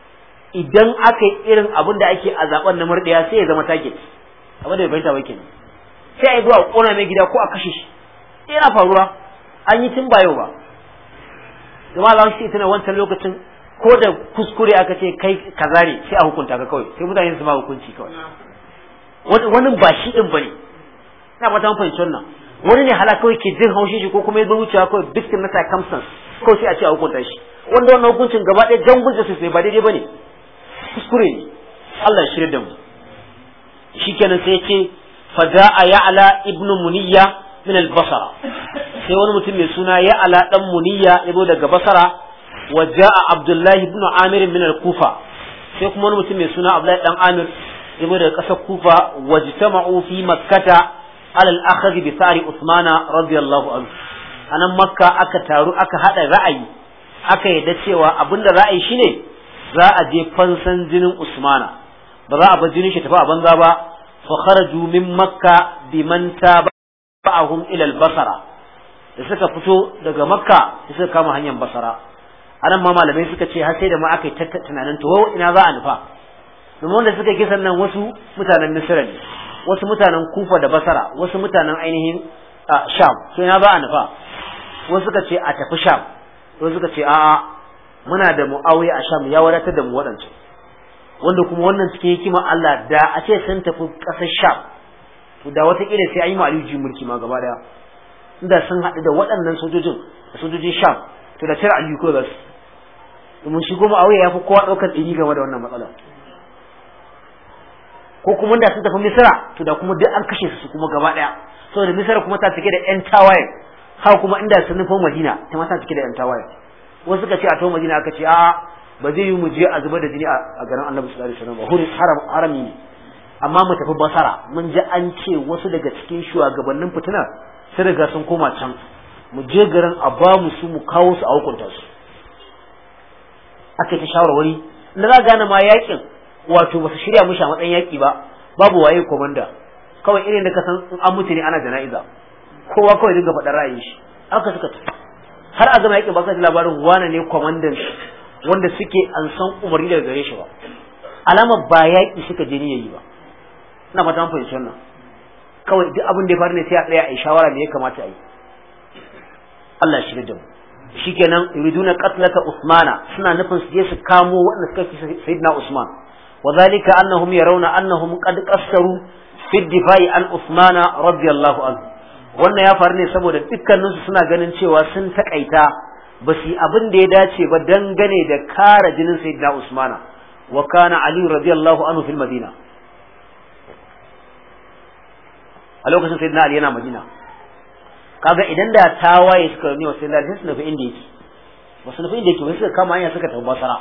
idan aka yi irin abin da ake a zaben na murɗiya sai ya zama target abin da bai fahimta ba kenan sai a yi zuwa ƙona mai gida ko a kashe shi yana faruwa an yi tun ba yau ba zama Allah shi tana wancan lokacin ko da kuskure aka ce kai kaza ne sai a hukunta ka kawai sai mutane su ma hukunci kawai wani ba shi din bane ina ba ta fahimci wannan wani ne hala kawai ke jin haushin shi ko kuma ya zo wucewa kawai victim na circumstance ko sai a ce a hukunta shi wanda wannan hukuncin gaba ɗaya jangun da su sai ba daidai bane kuskure ne Allah ya shirya da mu shikenan sai ya ce fada'a ya'la ibnu muniyya min al-basra sai wani mutum mai suna ya ala dan muniya yazo daga basra wa jaa abdullahi ibn amir min al-kufa sai kuma wani mutum mai suna abdullahi dan amir yazo daga kasar kufa wajtama'u fi makkata ala al-akhdh bi sari usmana radiyallahu anhu anan makka aka taru aka hada ra'ayi aka yadda cewa abinda ra'ayi shine za a je fansan jinin usmana ba za a bar jinin shi tafi a banza ba fa kharaju min makka biman tabahum ila al-basra da suka fito daga makka sai suka kama hanyar basra anan ma malamai suka ce har sai da ma aka yi tunanin to ina za a nufa domin wanda suka kisan nan wasu mutanen misra ne wasu mutanen kufa da basra wasu mutanen ainihin sham to ina za a nufa wasu suka ce a tafi sham wasu suka ce a'a muna da muawiya a sham ya wadatar da mu wadancan wanda kuma wannan cikin hikima Allah da a ce sun tafi ƙasar sham to da wataƙila sai an yi ma'aliyu mulki ma gaba daya inda sun haɗu da waɗannan sojojin da sojojin sham to da cire aliyu ko za su domin shi goma auya ya fi kowa ɗaukar ɗini game da wannan matsala ko kuma da sun tafi misira to da kuma duk an kashe su kuma gaba daya saboda misira kuma ta cike da yan tawaye haka kuma inda sun nufin madina ta ma ta cike da yan tawaye wasu suka ce a to madina aka ce a ba zai yi mu je a zubar da jini a garin annabi sallallahu alaihi wasallam ba huri haram harami ne amma mu tafi basara mun ji an ce wasu daga cikin shugabannin fitina sun riga sun koma can mu je garin a ba mu su mu kawo su a hukunta su aka ta shawarwari na za gane ma yakin wato ba su shirya mushi a matsayin yaki ba babu waye komanda kawai irin da ka san in an mutu ne ana jana'iza kowa kawai dinga faɗar ra'ayin shi aka suka tafi har a gama yakin ba ka ji labarin wane ne komandan wanda suke an san umarni daga gare shi ba alamar ba yaƙi suka je ni yayi ba ina fata mun fahimci wannan kawai duk abin da ya faru ne sai a tsaya a yi shawara me ya kamata a yi Allah shi da mu shikenan yuriduna qatlata usmana suna nufin su je su kamo wanda suka ci sayyidina usman wadhalika annahum yarawna annahum qad qassaru fi difa'i an usmana radiyallahu anhu wannan ya faru ne saboda dukkaninsu suna ganin cewa sun takaita ba su abin da ya dace ba dangane da kare jinin sayyidina usmana wa kana ali radiyallahu anhu fil madina a lokacin sayyidina ali yana madina kaga idan da tawaye suka ne wa sayyidina ali sun nufi inda yake ba su nufi inda yake ba suka kama hanya suka tafi basara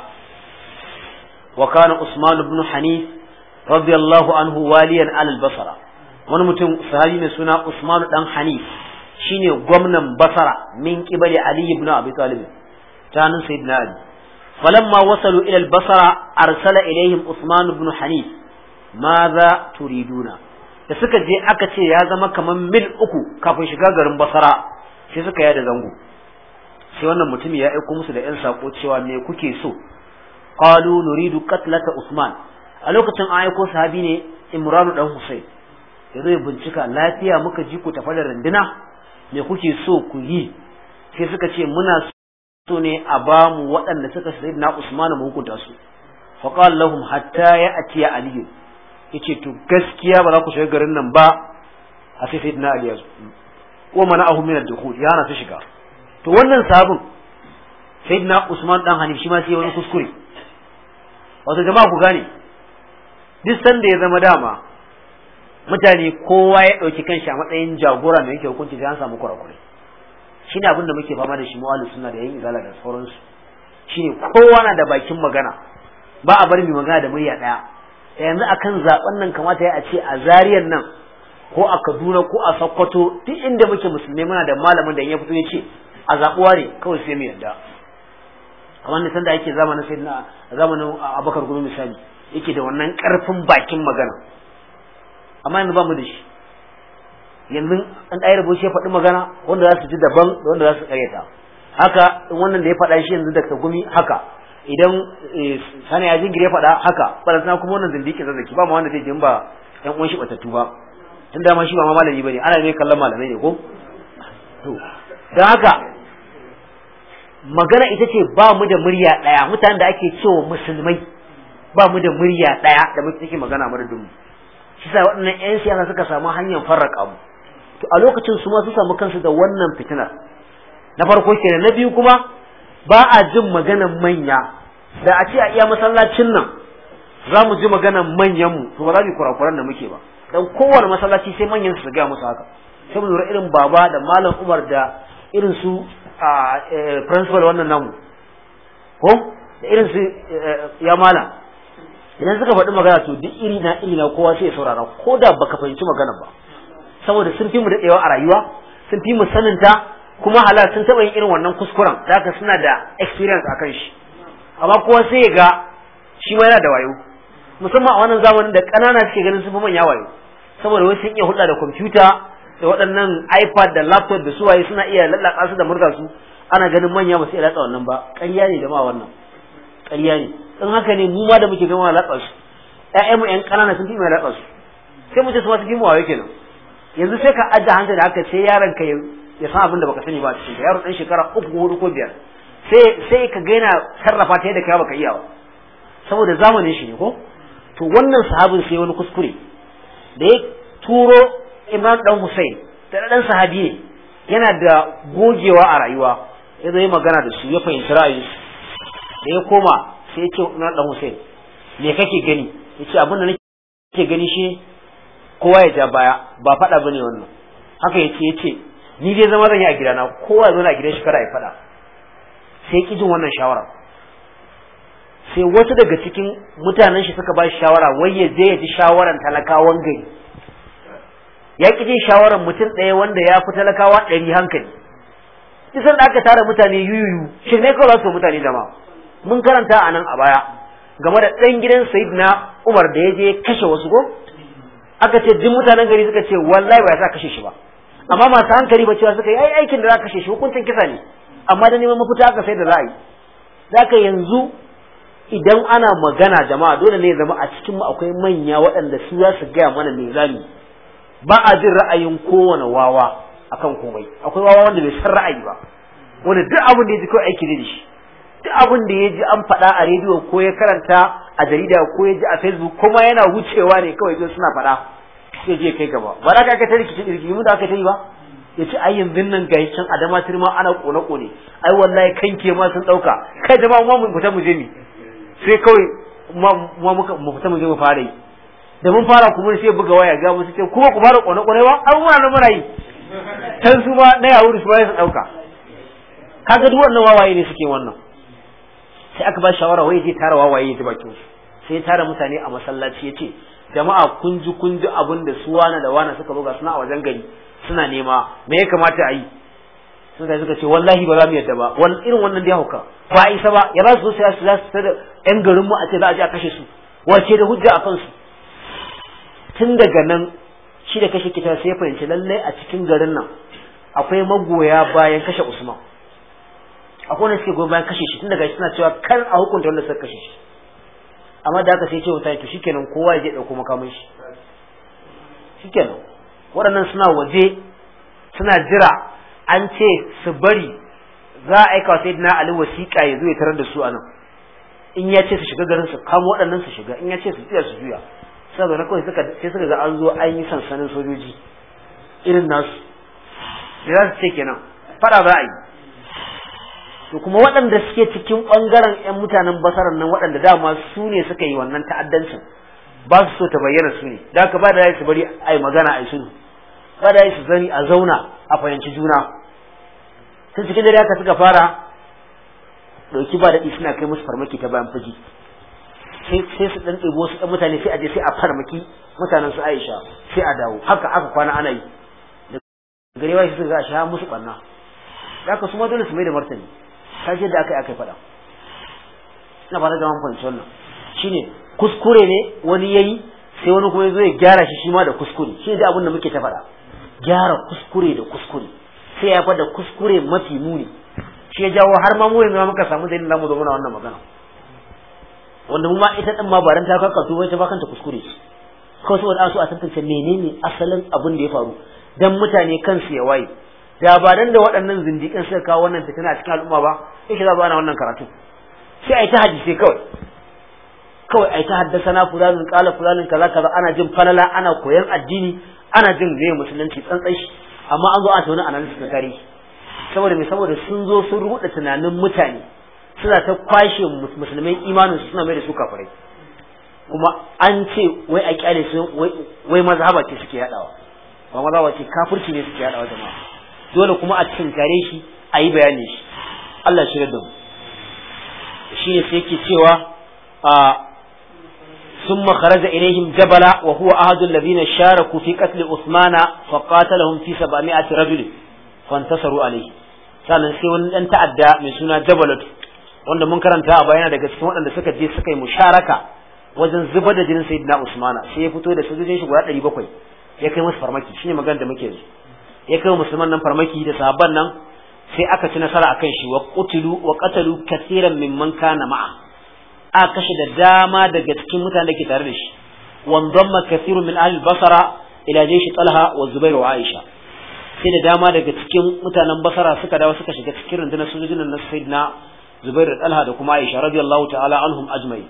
wa kana usman ibn hanif radiyallahu anhu waliyan al basra wani mutum sahabi ne suna usman dan hanif shine gwamnan basara min kibali ali ibn abi talib tanin sayyidina ali falamma wasalu ila al basra arsala ilayhim usman ibn hanif madha turiduna da suka je aka ce ya zama kaman mil uku kafin shiga garin basara sai suka yada zango sai wannan mutum ya aika musu da yan sako cewa me kuke so qalu nuridu qatlata usman a lokacin an aiko sahabi ne imran dan husayn yazo ya bincika lafiya muka ji ku tafi da runduna me kuke so ku yi sai suka ce muna so ne a ba mu waɗanda suka sayyidina usman mu hukunta su fa qala lahum hatta ya'ti ali yace to gaskiya ba za ku shiga garin nan ba a sai sayyidina ali ya zo wa mana'ahu min ad-dukhul ya na su shiga to wannan sabon sayyidina usman dan hanif shi ma sai wani kuskure wato jama'a ku gane duk sanda ya zama dama mutane kowa ya dauki kanshi a matsayin jagora mai yake hukunci sai an samu kurakure shine abin da muke fama da shi mu'alu sunna da yin izala da sauransu shine kowa na da bakin magana ba a bar mi magana da murya daya yanzu akan zaben nan kamata ya a ce a Zariyan nan ko a Kaduna ko a Sokoto duk inda muke musulmai muna da malamin da ya fito ya ce a zabuwa ne kawai sai mu yarda kamar nisan da yake zamanin sayyidina zamanin Abubakar Gumi misali yake da wannan karfin bakin magana amma yanzu ba mu da shi yanzu an ɗaya rubuce ya faɗi magana wanda za su ji daban da wanda za su karyata haka wannan da ya faɗa shi yanzu Dr. Gumi haka idan sani ya jingire faɗa haka balantana kuma wannan zindiki zazzaki ba ma wanda zai jin ba ɗan uwan shi batattu ba tun da ma shi ba ma malami bane ana ne kallon malamai ne ko to dan haka magana ita ce ba mu da murya ɗaya mutanen da ake cewa musulmai ba mu da murya ɗaya da muke take magana madadin mu shi sa waɗannan ƴan siyasa suka samu hanyar farraka mu to a lokacin su ma su samu kansu da wannan fitinar na farko kenan na biyu kuma ba a jin maganan manya da a ce a iya masallacin nan za mu ji maganan manyan mu to ba za mu kurakuran da muke ba dan kowane masallaci sai manyan su ga musu haka sai mu lura irin baba da malam Umar da irin su a principal wannan namu ko da irin su ya malam idan suka faɗi magana to duk iri na iri na kowa sai ya saurara ko da baka fahimci magana ba saboda sun fi mu daɗewa a rayuwa sun fi mu saninta kuma halal sun taɓa yin irin wannan kuskuren da haka suna da experience akan shi amma kowa sai ya ga shi ma yana da wayo musamman a wannan zamanin da ƙanana suke ganin sun fi manya wayo saboda wai sun iya hulɗa da kwamfuta da waɗannan iPad da laptop da suwaye suna iya lallaƙa su da murga su ana ganin manya ba su iya latsa wannan ba ƙarya ne da ma wannan ƙarya ne in haka ne mu ma da muke gama latsa su ƴaƴanmu ƴan ƙanana sun fi mu latsa su sai mu ce su ma su fi mu wayo kenan yanzu sai ka ajiye hankali da haka sai yaron ka ya san abin da baka sani ba a cikin yaro ɗan shekara uku ko huɗu ko biyar sai sai ka ga yana sarrafa ta yadda kai baka iya ba saboda zamanin shi ne ko to wannan sahabin sai wani kuskure da ya turo Imran dan Hussein da dan sahabi ne yana da gogewa a rayuwa ya zo yi magana da su ya fahimci ra'ayi da ya koma sai ya ce Imran dan Hussein me kake gani yace abin da nake gani shi kowa ya ja baya ba fada bane wannan haka yace yace ni dai zama zan yi a gidana kowa ya zo na gidan shi kada ya fada sai ki jin wannan shawara sai wasu daga cikin mutanen shi suka ba shi shawara wai ya je ya ji shawaran talakawan gari ya ki jin shawaran mutum ɗaya wanda ya fi talakawa ɗari hankali kisan da aka tara mutane yuyuyu shi ne kawai su mutane jama'a mun karanta a nan a baya game da ɗan gidan Sayyidina Umar da ya je kashe wasu ko aka ce duk mutanen gari suka ce wallahi ba ya sa kashe shi ba amma masu hankali ba cewa suka yi ai aikin da za kashe shi hukuncin kisa ne amma da neman mafita aka sai da ra'ayi zaka yanzu idan ana magana jama'a dole ne zama a cikin mu akwai manya waɗanda su za su gaya mana me zamu ba a jin ra'ayin kowane wawa akan komai akwai wawa wanda bai san ra'ayi ba wanda duk abin da ya ji kawai aiki da shi duk abin da ya ji an faɗa a rediyo ko ya karanta a jarida ko ya ji a Facebook kuma yana wucewa ne kawai to suna faɗa sai je kai gaba ba za ka kai ta rikici rikici mu da aka ta yi ba ya ce ai yanzu nan ga can adama turma ana kone kone ai wallahi kanke ma sun ɗauka kai jama'a mu mu fita mu je mi sai kawai ma muka mu fita mu je mu fara yi da mun fara kuma sai buga waya ga mu sai kuma ku fara kone kone ba an muna nan muna yi tan su ma na yawo su ba su dauka kaga duk wannan wawaye ne suke wannan sai aka ba shawara wai je tara wawaye ya bakin su sai ya tara mutane a masallaci yace jama'a kun ji kun ji abin da su wana da wana suka buga suna a wajen gari suna nema me ya kamata a yi sun sai suka ce wallahi ba za mu yadda ba wannan irin wannan dai hauka ba isa ba ya za su sai su za su da yan garin mu a ce za a je a kashe su wace da hujja akan su tun daga nan shi da kashe kita sai ya fahimci lalle a cikin garin nan akwai magoya bayan kashe Usman akwai wanda suke goyon bayan kashe shi tun daga shi suna cewa kar a hukunta wanda suka kashe shi amma da haka sai ya ce mutane to shikenan kowa ya je dauko makamin shi shikenan waɗannan suna waje suna jira an ce su bari za a aika sai dina Ali wasiƙa ya zo ya tarar da su anan in ya ce su shiga garin su kamo waɗannan su shiga in ya ce su tsaya su juya sai da kawai suka sai suka ga an zo an yi sansanin sojoji irin nasu da za su ce kenan fada za a yi to kuma waɗanda suke cikin ɓangaren ƴan mutanen basaran nan waɗanda dama su ne suka yi wannan ta'addancin ba su so ta bayyana su ne da haka ba da su bari a yi magana a yi sulhu ba da su zani a zauna a fahimci juna sun cikin dare haka suka fara ɗauki ba daɗi suna kai musu farmaki ta bayan fiji sai su ɗan ɗebo su ɗan mutane sai a je sai a farmaki mutanen su Aisha sai a dawo haka aka kwana ana yi da gare wa shi suka ga shi ha musu ɓanna da haka su ma dole su mai da martani kaje da aka yi aka faɗa ina ba da zaman fahimci wannan shine kuskure ne wani yayi sai wani kuma yazo ya gyara shi shi ma da kuskure shine da abin da muke ta faɗa gyara kuskure da kuskure sai ya faɗa kuskure mafi muni shi ya jawo har ma mu yanzu muka samu dalilin zamu zo muna wannan magana wanda mu ma ita din ma baran ta kaka to ta bakanta kuskure kawai saboda an so a tantance menene asalin abin da ya faru dan mutane kansu ya waye da ba dan da waɗannan zindiƙan suka kawo wannan fitina a cikin al'umma ba yake za ba na wannan karatu sai ai ta hadisi kawai kawai ai ta haddasa na fulanin kala fulanin kaza kaza ana jin falala ana koyan addini ana jin zai musulunci tsantsan shi amma an zo a tauna analysis na tarihi saboda me saboda sun zo sun rubuta tunanin mutane suna ta kwashe musulmai imanin su suna mai da su kafirai kuma an ce wai a kyale su wai mazhaba ce suke yadawa ba mazhaba ce kafirci ne suke yadawa jama'a dole kuma a cikin kare shi a yi bayani shi Allah shi da mu shi ne sai yake cewa a ثم خرج إليهم جبلا وهو أحد الذين شاركوا في قتل عثمان فقاتلهم في سبعمائة رجل فانتصروا عليه sannan sai wani dan ta'adda mai suna Jabalat wanda mun karanta a bayana daga cikin waɗanda suka je suka yi musharaka wajen zubar da jinin Sayyidina Usman sai ya fito da sojojin shi guda ɗari bakwai ya kai musu farmaki shine magana da muke yanzu ya kai musulman nan farmaki da sahabban nan sai aka ci nasara akan shi wa qutilu wa qatalu kaseeran mimman kana ma'a a kashe da dama daga cikin mutanen da ke tare da shi wandamma kathirun min ahli basara ila jaysh talha wa zubair wa aisha sai da dama daga cikin mutanen basara suka dawo suka shiga cikin rundunar sojojin nan na sayyidina zubair da talha da kuma aisha radiyallahu ta'ala anhum ajma'in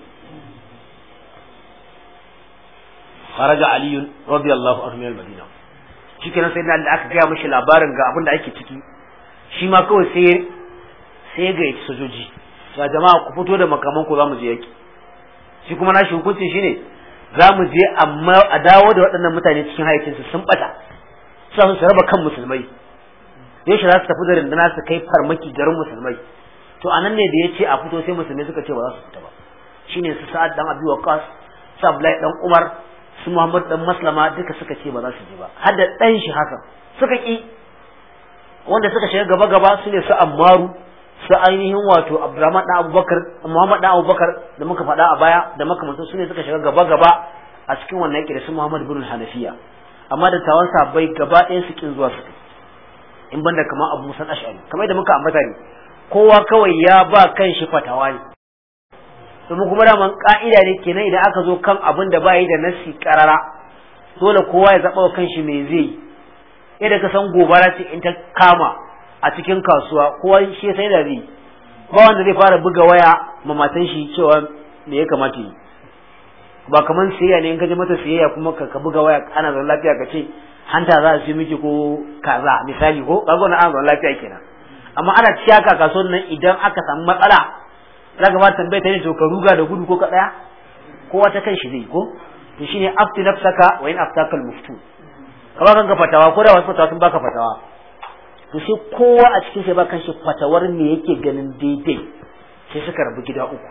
kharaja ali radiyallahu anhu min al-madina shikenan sayyidina da aka ga mishi labarin ga abin da ake ciki shi ma kawai sai sai ga sojoji ga jama'a ku fito da makaman ku zamu je yaki shi kuma nashi hukuncin shine zamu je amma a dawo da waɗannan mutane cikin hayyacin su sun bata sai su raba kan musulmai dai shi za su tafi da rinduna su kai farmaki garin musulmai to anan ne da yace a fito sai musulmai suka ce ba za su fita ba shine su Sa'ad dan Abi Waqqas su Abdullahi dan Umar su Muhammad dan Maslama duka suka ce ba za su je ba har da dan shi haka suka ki wanda suka shiga gaba gaba su ne su Ammaru su ainihin wato Abdurrahman dan Abubakar Muhammad dan Abubakar da muka faɗa a baya da makamantan su ne suka shiga gaba gaba a cikin wannan yake da su Muhammad ibn Hanafiya amma da tawan sahabbai gaba ɗayan su kin zuwa su in banda kamar Abu Musa al-Ash'ari kamar da muka ambata ne kowa kawai ya ba kanshi fatawa ne domin kuma da man ka'ida ne kenan idan aka zo kan abin da bai da nasi karara dole kowa ya zaba kanshi me zai yadda ka san gobara ce in ta kama a cikin kasuwa kowa shi sai da zai ba wanda zai fara buga waya ma matan shi cewa me ya kamata yi ba kaman siyayya ne in ka je mata siyayya kuma ka buga waya ana zan lafiya ka ce hanta za su yi miki ko kaza misali ko kaga wannan ana zan lafiya kenan amma ana ciyaka kasuwar nan idan aka samu matsala zaka ba tambaye ta ne to ka ruga da gudu ko ka daya kowa ta kan shi zai ko to shine afti nafsaka wa in aftaka al-muftu ka ba kanka fatawa ko da wasu fatawa sun baka fatawa to sai kowa a cikin sai ba kanshi fatawar me yake ganin daidai sai suka rabu gida uku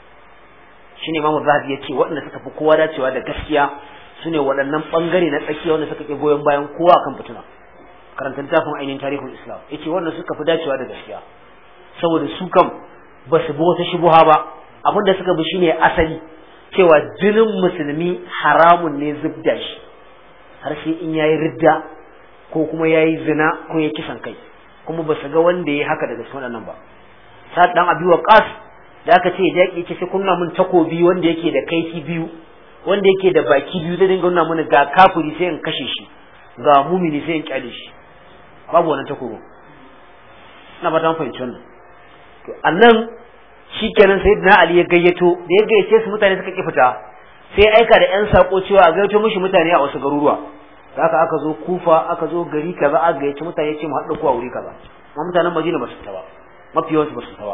shine Imam Zahabi yace waɗanda suka fi kowa dacewa da gaskiya sune waɗannan bangare na tsakiya wanda suka ke goyon bayan kowa kan fitina karanta littafin ainihin tarihin Islam yace waɗanda suka fi dacewa da gaskiya saboda su kam ba su bi wata shubuha ba abinda suka bi shine asali cewa jinin musulmi haramun ne zubda shi har sai in yayi ridda ko kuma yayi zina ko ya kisan kai kuma ba su ga wanda yayi haka daga cikin waɗannan ba Sa'ad dan Abi Waqqas da aka ce da yake ce kunna mun takobi wanda yake da kaifi biyu wanda yake da baki biyu da dinga nuna mun ga kafiri sai in kashe shi ga mumini sai in kyale shi babu wannan takobi ina ba ta fahimci wannan to annan shikenan sayyidina Ali ya gayyato da ya gayyace su mutane suka ki fita sai aika da yan sako cewa a gayyato mishi mutane a wasu garuruwa da aka aka zo Kufa aka zo gari kaza aka gayyace mutane ce mu haɗu ku a wuri kaza amma mutanen Madina ba su fita ba mafi yawansu ba su fita ba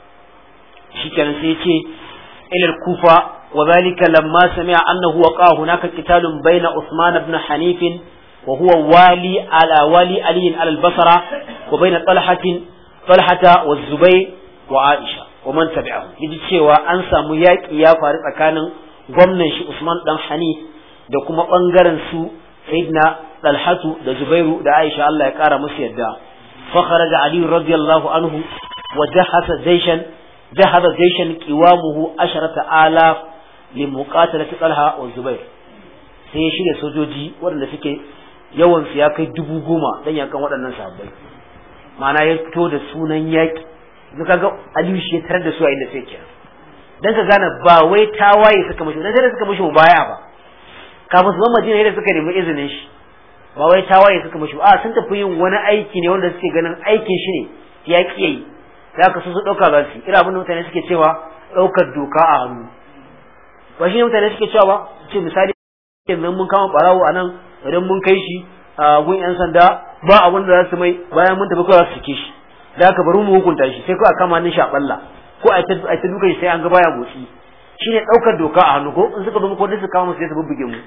shikenan sai ya ce ila Kufa wa zalika lamma sami'a annahu waqa hunaka qitalun baina Uthman ibn Hanif wa huwa wali ala wali Ali ala al-Basra wa baina Talha Talha wa Zubayr wa Aisha wa man tabi'ahu yaji cewa an samu yaki ya faru tsakanin gwamnan shi Usman dan Hanif da kuma bangaren su Sayyidina Talhatu da Zubairu da Aisha Allah ya kara musu yadda fa kharaja Ali radiyallahu anhu wa jahasa jayshan jahaza jayshan qiwamuhu asharata alaf li muqatalati Talha wa Zubair sai ya shirya sojoji waɗanda suke yawan su ya kai dubu goma dan yakan waɗannan sahabbai ma'ana ya fito da sunan yaki zaka ga Aliyu shi ya tarar da su a inda sai kenan dan ka gane ba wai tawaye suka mishi dan sai suka mishi mubaya ba kafin su zama Madina yadda suka nemi izinin shi ba wai tawaye suka mishi a sun tafi yin wani aiki ne wanda suke ganin aikin shi ne ya kiyaye da ka su su dauka za su ira abin da mutane suke cewa daukar doka a hannu ba shi ne mutane suke cewa ba ce misali yanzu mun kama barawo a nan idan mun kai shi a gun yan sanda ba abin da za su mai bayan mun tafi kawai za su sike shi da aka bari mu hukunta shi sai kawai kama ni shi a balla ko a ta duka shi sai an ga baya motsi shine daukar doka a hannu ko in suka zo muku su kawo mu sai su bubbuge mu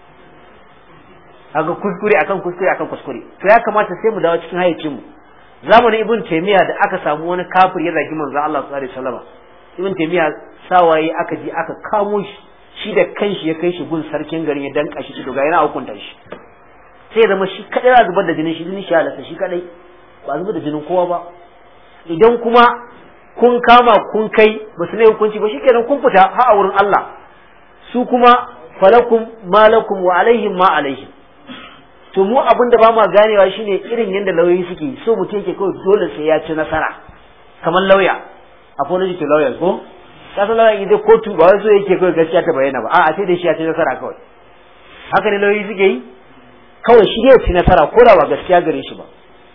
aga kuskure akan kuskure akan kuskure to ya kamata sai mu dawo cikin hayyacin mu zamanin ibn taymiya da aka samu wani kafir ya zagi manzo Allah sallallahu alaihi wasallam ibn taymiya sawaye aka ji aka kamo shi shi da kanshi ya kai shi gun sarkin garin ya danka shi to ga yana hukunta shi sai zama shi kadai ya zubar da jinin shi jinin shi halasta shi kadai ba zubar da jinin kowa ba idan kuma kun kama kun kai ba su ne hukunci ba shikenan kun fita ha a wurin Allah su kuma falakum malakum wa alaihim ma alaihim to mu abin da ba ma ganewa shine irin yanda lauyoyi suke so mutum yake kawai dole sai ya ci nasara kamar lauya apology to lawyers ko kasa lauya idan kotu ba wai so yake kawai gaskiya ta bayyana ba a'a sai dai shi ya ci nasara kawai haka ne lauyoyi suke yi kawai shi ya ci nasara ko da ba gaskiya gare shi ba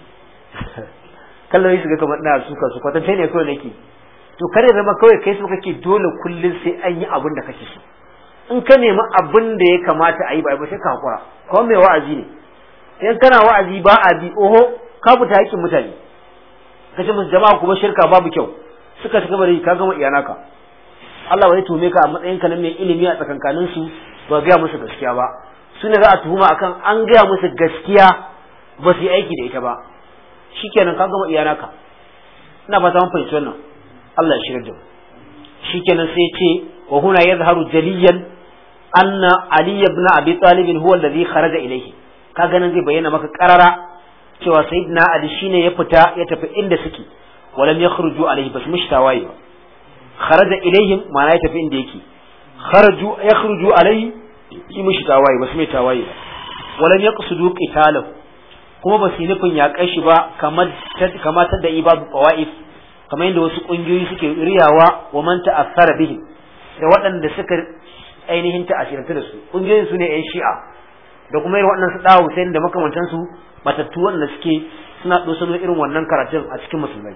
kan lauyoyi suka kamar ina suka su kwatance ne kawai nake to kare zama kawai kai so kake dole kullun sai an yi abin da kake so in ka nemi abin da ya kamata a yi ba sai ka hakura kawai mai wa'azi ne in kana wa'azi ba a bi oho ka fita haƙƙin mutane kace musu jama'a kuma shirka babu kyau suka shiga bari ka gama iyanaka Allah bai tume ka a matsayin ka na mai ilimi a tsakankanin su ba ga musu gaskiya ba su ne za a tuhuma akan an ga musu gaskiya ba su yi aiki da ita ba shikenan ka gama iyanaka ina fata mun fahimci wannan Allah ya shirya da mu shikenan sai ya ce wa huna yadhharu jaliyan anna ali ibn abi talib huwa alladhi kharaja ilayhi kaga nan zai bayyana maka karara cewa sayyidina ali shine ya fita ya tafi inda suke walam yakhruju alaihi bas mushtawayi ba kharaja ilaihim ma'ana ya tafi inda yake kharaju yakhruju alaihi shi mushtawayi bas mai tawayi ba walam yaqsudu qitalahu kuma ba su nufin ya kai shi ba kamar kamar da ibadu qawaif kamar yadda wasu kungiyoyi suke riyawa wa man ta'assara bihi da waɗanda suka ainihin ta'asiranta da su kungiyoyin su ne yan shi'a da kuma irin waɗannan su dawo Hussein da makamantansu matattu waɗanda suke suna dosano irin wannan karatun a cikin musulmai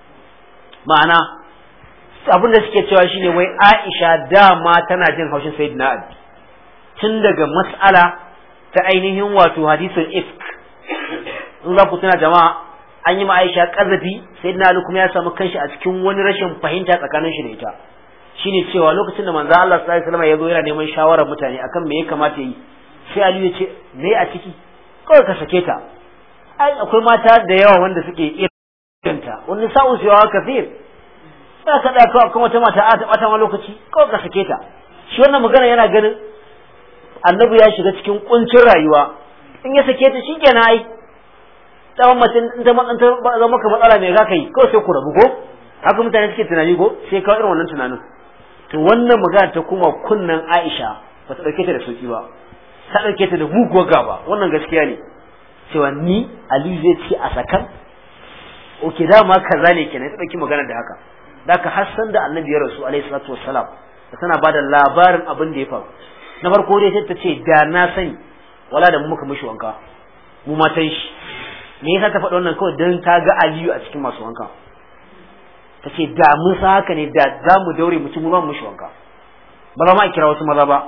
ma'ana abin da suke cewa shine wai Aisha dama tana jin haushin Sayyidina Ali tun daga mas'ala ta ainihin wato hadisul ifk in za ku tuna jama'a an yi ma Aisha kazafi Sayyidina Ali kuma ya samu kanshi a cikin wani rashin fahimta tsakanin shi da ita shine cewa lokacin da manzo Allah sallallahu alaihi wasallam ya zo yana neman shawarar mutane akan me ya kamata yi sai Ali ya ce me a ciki kawai ka sake ta ai akwai mata da yawa wanda suke irinta wani sa'u siyawa kafir sai ka da kawai kuma wata mata a ta bata ma lokaci kawai ka sake ta shi wannan magana yana ganin annabi ya shiga cikin kuncin rayuwa in ya sake ta shikenan ai tsawon mace in ta zama maka matsala me zaka yi kawai sai ku rabu ko haka mutane suke tunani ko sai kawai irin wannan tunanin to wannan magana ta kuma kunnan Aisha ba ta dauke ta da sauki ba ta dauke ta da muguwar gaba wannan gaskiya ne cewa ni Ali zai ce a sakan oke dama kaza ne kenan ta dauki magana da haka daka Hassan da Annabi ya rasu alaihi salatu wassalam tana bada labarin abin da ya faru na farko dai sai ta ce da na sani wala da mu muka mishi wanka mu matan shi me yasa ta faɗa wannan kawai dan ta ga Aliyu a cikin masu wanka ta ce da mun sa haka ne da za mu daure mu ci mu ba mu mishi wanka ba za ma a kira wasu maza ba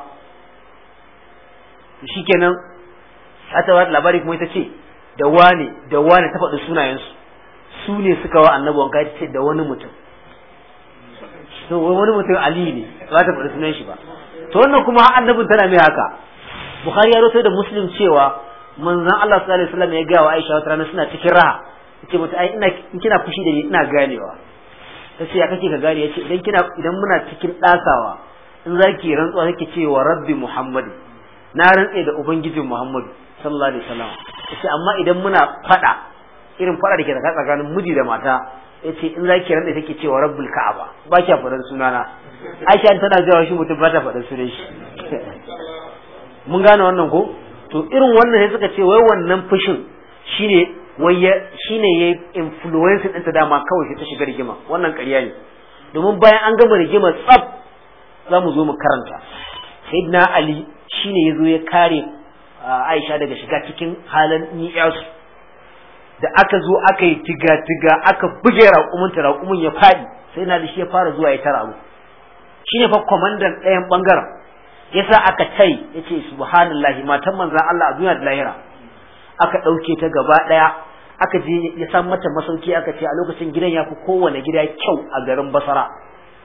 shikenan a ta labari kuma ita ce da wane da wane ta faɗi sunayensu su ne suka wa annabi wanka ita ce da wani mutum to wani mutum Ali ne ba ta faɗi sunan shi ba to wannan kuma annabin tana mai haka Bukhari ya rawaito da Muslim cewa manzon Allah sallallahu alaihi wasallam ya ga wa Aisha wata rana suna cikin raha yace mata ai ina in kina fushi da ni ina ganewa tace ya kake ka gane yace idan kina idan muna cikin dasawa in zaki rantsuwa kake cewa rabbi Muhammad na rantsa da ubangijin Muhammad sallallahu alaihi wasallam yace amma idan muna fada irin fada da ke da tsakanin miji da mata yace in zaki rantsa take cewa rabbul ka'aba ba kya faɗan sunana Aisha tana jawo shi mutum ba ta faɗan sunan shi mun gane wannan ko to irin wannan sai suka ce wai wannan fushin shine wai shine yayi influence din ta dama kawai sai ta shiga rigima wannan ƙarya ne domin bayan an gama rigima tsaf zamu zo mu karanta sayyidina Ali shine yazo ya kare Aisha daga shiga cikin halin ni'yasu da aka zo aka yi tiga tiga aka buge raƙumin ta raƙumin ya fadi sai na da shi ya fara zuwa ya tara abu shine fa komandan ɗayan bangaren yasa aka tai yace subhanallahi matan manzon Allah a duniya da lahira aka dauke ta gaba daya aka je ya san mata masauki aka ce a lokacin gidan yafi kowane gida kyau a garin Basra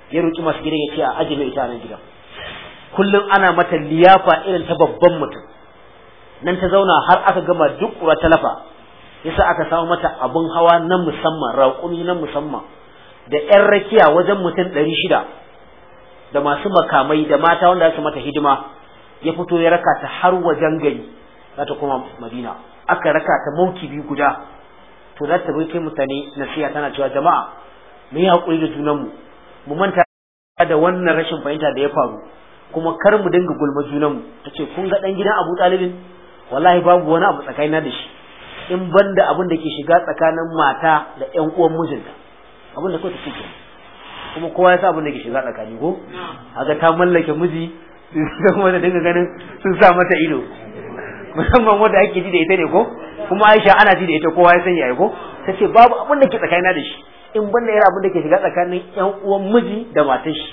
ya roki masu gidan ya ce a ajiye ita nan gidan. Kullum ana mata liyafa irin ta babban mutum, nan ta zauna har aka gama duk ƙura talafa, yasa aka samu mata abun hawa na musamman, raƙumi na musamman, da ƴan rakiya wajen mutum ɗari shida da masu makamai da mata wanda su mata hidima. Ya fito ya raka ta har wajen gari za ta koma Madina, aka raka ta mauki biyu guda. To za ta bai kai mutane nasiha tana cewa jama'a mu yi haƙuri da junanmu, mu manta da wannan rashin fahimta da ya faru, kuma kar mu dinga gulma junanmu. Ta ce kun ga ɗan gidan Abu Talibin wallahi babu wani abu tsakanina da shi in banda abin da ke shiga tsakanin mata da ƴan uwan mijinta, abin da kawai ta ce, kuma kowa ya sa abin da ke shiga tsakani ko haka ta mallake miji da kuma da dinga ganin sun sa mata ido, musamman wanda ake ji da ita ne ko, kuma Aisha ana ji da ita kowa ya sani ai ko. Ta ce babu abin da ke tsakanina da shi in banda irin abin da ke shiga tsakanin ƴan uwan miji da matar shi,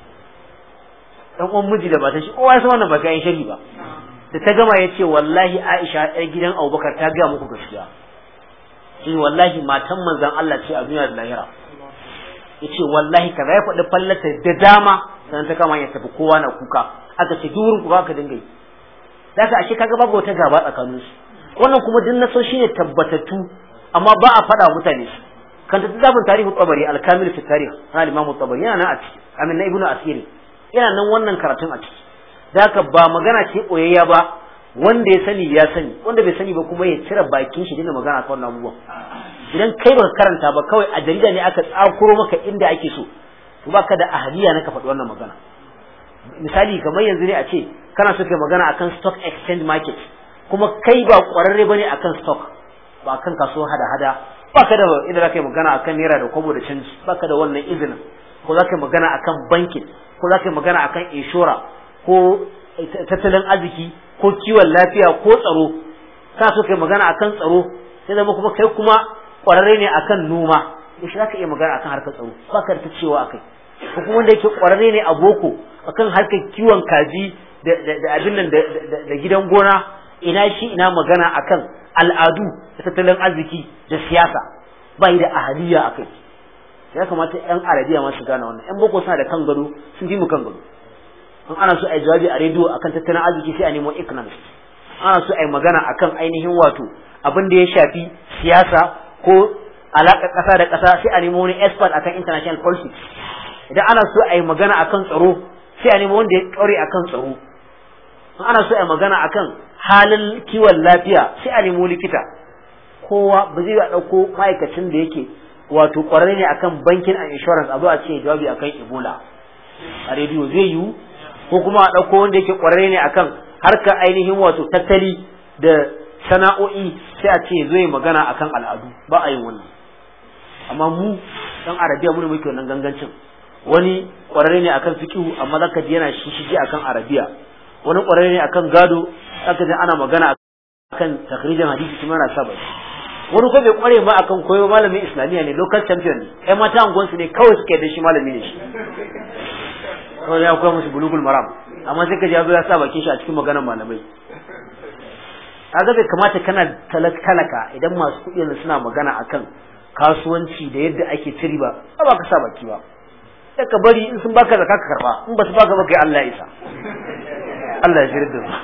ƴan uwan miji da matar shi kowa ya san wannan ba kai shari ba. Da ta gama ya ce wallahi Aisha ɗan gidan Abubakar ta gaya muku gaskiya, shi wallahi matan manzon Allah ce a duniya da lahira. Ya ce wallahi kaza ya faɗi fallata da dama, sannan ta kama ya tafi kowa na kuka, aka ce durin kuka aka dinga yi. Daga ashe kaga babu wata gaba tsakanin su. Wannan kuma din na so shine tabbatattu, amma ba a faɗa wa mutane su. Kan ta zabun tarihi Tabari al-Kamil fi tarikh na Imam Tabari yana nan a ciki, amin na Ibnu Asir yana nan wannan karatun a ciki. Daka ba magana ce koyayya ba, wanda ya sani ya sani, wanda bai sani ba kuma ya cire bakin shi dinga magana kan wannan abubuwan. Idan kai baka karanta ba kawai a jarida ne aka tsakuro maka inda ake so, to baka da ahliya na ka faɗi wannan magana. Misali kamar yanzu ne a ce kana so kai magana akan stock exchange market, kuma kai ba ƙwararre bane akan stock, ba akan kasuwar hada-hada, baka da inda zaka yi magana akan naira da kwabo da canji, baka da wannan izinin, ko zaka yi magana akan banking, ko zaka yi magana akan inshora, ko tattalin arziki, ko kiwon lafiya, ko tsaro. Ka so kai magana akan tsaro, sai zama kuma kai kuma ƙwararre ne akan noma, yaushe zaka iya magana akan harkar tsaro, baka da ta cewa akai. Ko kuma wanda yake ƙwararre ne a boko akan harkar kiwon kaji da abin nan da gidan gona, ina shi ina magana akan al'adu da tattalin arziki da siyasa, ba yi da ahaliya akai. Ya kamata yan arabiya ma su gane wannan. Yan boko suna da kan gado, sun fi mu kan gado. In ana so a yi jawabi a rediyo akan tattalin arziki sai a nemo economist. Ana so a yi magana akan ainihin wato abin da ya shafi siyasa ko alaƙar ƙasa da ƙasa sai a nemo wani expert akan international politics. Idan ana so a yi magana akan tsaro sai a nemo wanda ya ƙware akan tsaro. In ana so a yi magana akan halin kiwon lafiya sai a nemo likita. Kowa ba zai ɗauko ma'aikacin da yake wato ƙwararre ne akan banking and insurance a zo a ce jawabi akan Ebola a rediyo zai yiwu, ko kuma a ɗauko wanda yake ƙwararre ne akan harkar ainihin wato tattali da sana'o'i sai a ce zo yi magana akan al'adu, ba a yin wannan. Amma mu dan arabiya mu ne muke wannan gangancin. Wani ƙwararre ne akan fiqh amma zaka ji yana shishige akan arabiya, wani ƙwararre ne akan gado zaka ji ana magana akan takhrijin hadisi kuma na saba, wani ko bai ƙware ba akan koyo, malamin islamiya ne, local champion ne, ai mata angon su ne kawai suke da shi malami ne shi, kawai ya koya musu bulugul maram, amma sai ka ji ya zo ya sa bakin shi a cikin maganar malamai. Kaga bai kamata kana talaka idan masu kuɗi ne suna magana akan kasuwanci da yadda ake ci riba ba ka sa baki ba, sai ka bari in sun baka zakka ka karba, in ba su baka ba kai Allah ya isa. Allah ya shirya da su.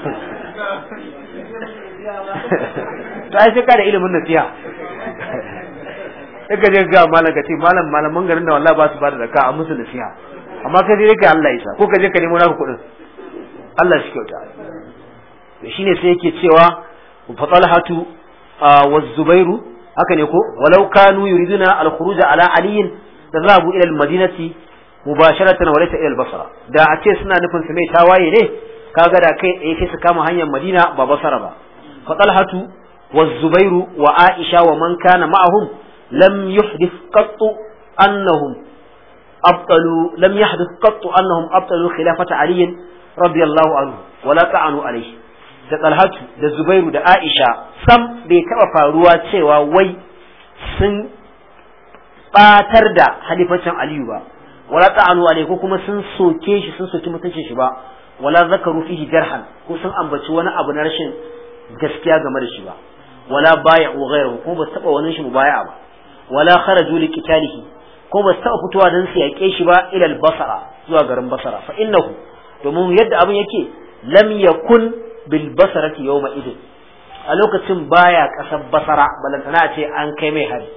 To ai sai ka da ilimin nasiha. Sai ka je ga malam ka ce malam malaman garin da wallahi ba su ba da zakka a musu nasiha. Amma kai dai kai Allah ya isa, ko ka je ka nemo naka kuɗin. Allah shi kyauta. To shine sai yake cewa fa talhatu wa zubairu haka ne ko walau kanu yuriduna al-khuruj ala ali da zabu ila al-madinati mubasharatan wa laysa ila al-basra, da a ce suna nufin su mai tawaye ne kaga da kai eh sai su kama hanyar Madina ba Basra ba. fa talhatu wa zubairu wa aisha wa man kana ma'ahum lam yuhdith qattu annahum abtalu lam yahdith qattu annahum abtalu khilafata ali radiyallahu anhu wala ta'anu alayhi. Da Talhatu da Zubairu da Aisha sam bai taɓa faruwa cewa wai sun ɓatar da halifacin Aliyu ba, wala ta'anu alai ko kuma sun soke shi sun soki mutuncin shi ba, wala zakaru fihi jarhan ko sun ambaci wani abu na rashin gaskiya game da shi ba, wala bay'u ghayrahu ko ba taɓa wani shi mubaya'a ba, wala kharaju li qitalihi ko ba su taɓa fitowa don su yaƙe shi ba ilal basara zuwa garin basara fa innahu domin yadda abin yake lam yakun bil basarati yawma idin a lokacin baya kasar basara balantana a ce an kai mai hari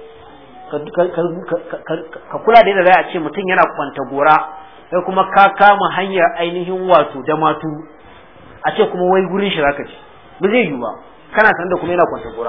ka kula da yadda za a ce mutum yana kwanta gora sai kuma ka kama hanyar ainihin wato da matu a ce kuma wai gurin shi zaka ci ba zai yiwu ba kana san da kuma yana kwanta gora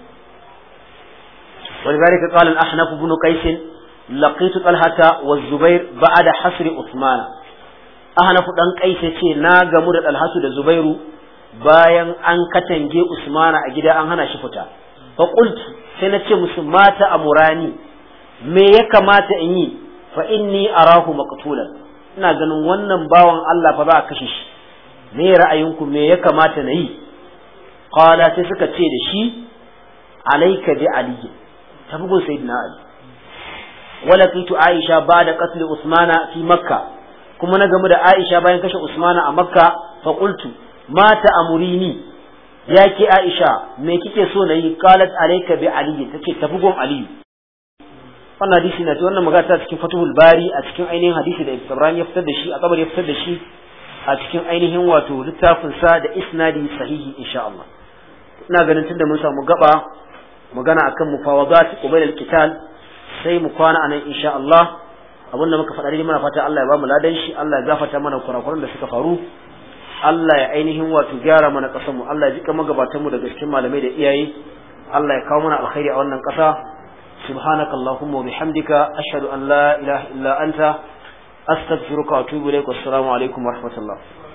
ولذلك قال الأحنف بن قيس لقيت طلحة والزبير بعد حصر عثمان أحنف بن قيس ce na gamu da Talhatu da Zubairu bayan an katange Usmana a gida an hana shi fita fa qultu sai na ce musu mata amurani me ya kamata in yi fa inni arahu maqtulan ina ganin wannan bawan Allah fa za a kashe shi me ra'ayinku me ya kamata na yi qala sai suka ce da shi alayka bi ali tafi gun sayyidina ali wala qitu aisha ba'da qatl usmana fi makka kuma na gamu da aisha bayan kashe usmana a makka fa qultu mata amurini yake aisha me kike so nayi qalat alayka bi ali tace tafi gun ali wannan hadisi na ce wannan magana ta cikin Fathul Bari a cikin ainihin hadisi da Ibrahim ya fitar da shi a kabar ya fitar da shi a cikin ainihin wato littafin sa da isnadi sahihi insha Allah ina ganin tunda mun samu gaba magana akan mufawadat qabla al-qital sai mu kwana anan insha Allah abinda muka faɗa dai muna fata Allah ya ba mu ladan shi Allah ya gafarta mana kurakuran da suka faru Allah ya ainihin wato gyara mana ƙasar mu Allah ya jika magabatan mu daga cikin malamai da iyaye Allah ya kawo mana alkhairi a wannan ƙasa subhanakallahumma wa bihamdika ashhadu an la ilaha illa anta astaghfiruka wa atubu ilaik wassalamu alaikum wa rahmatullah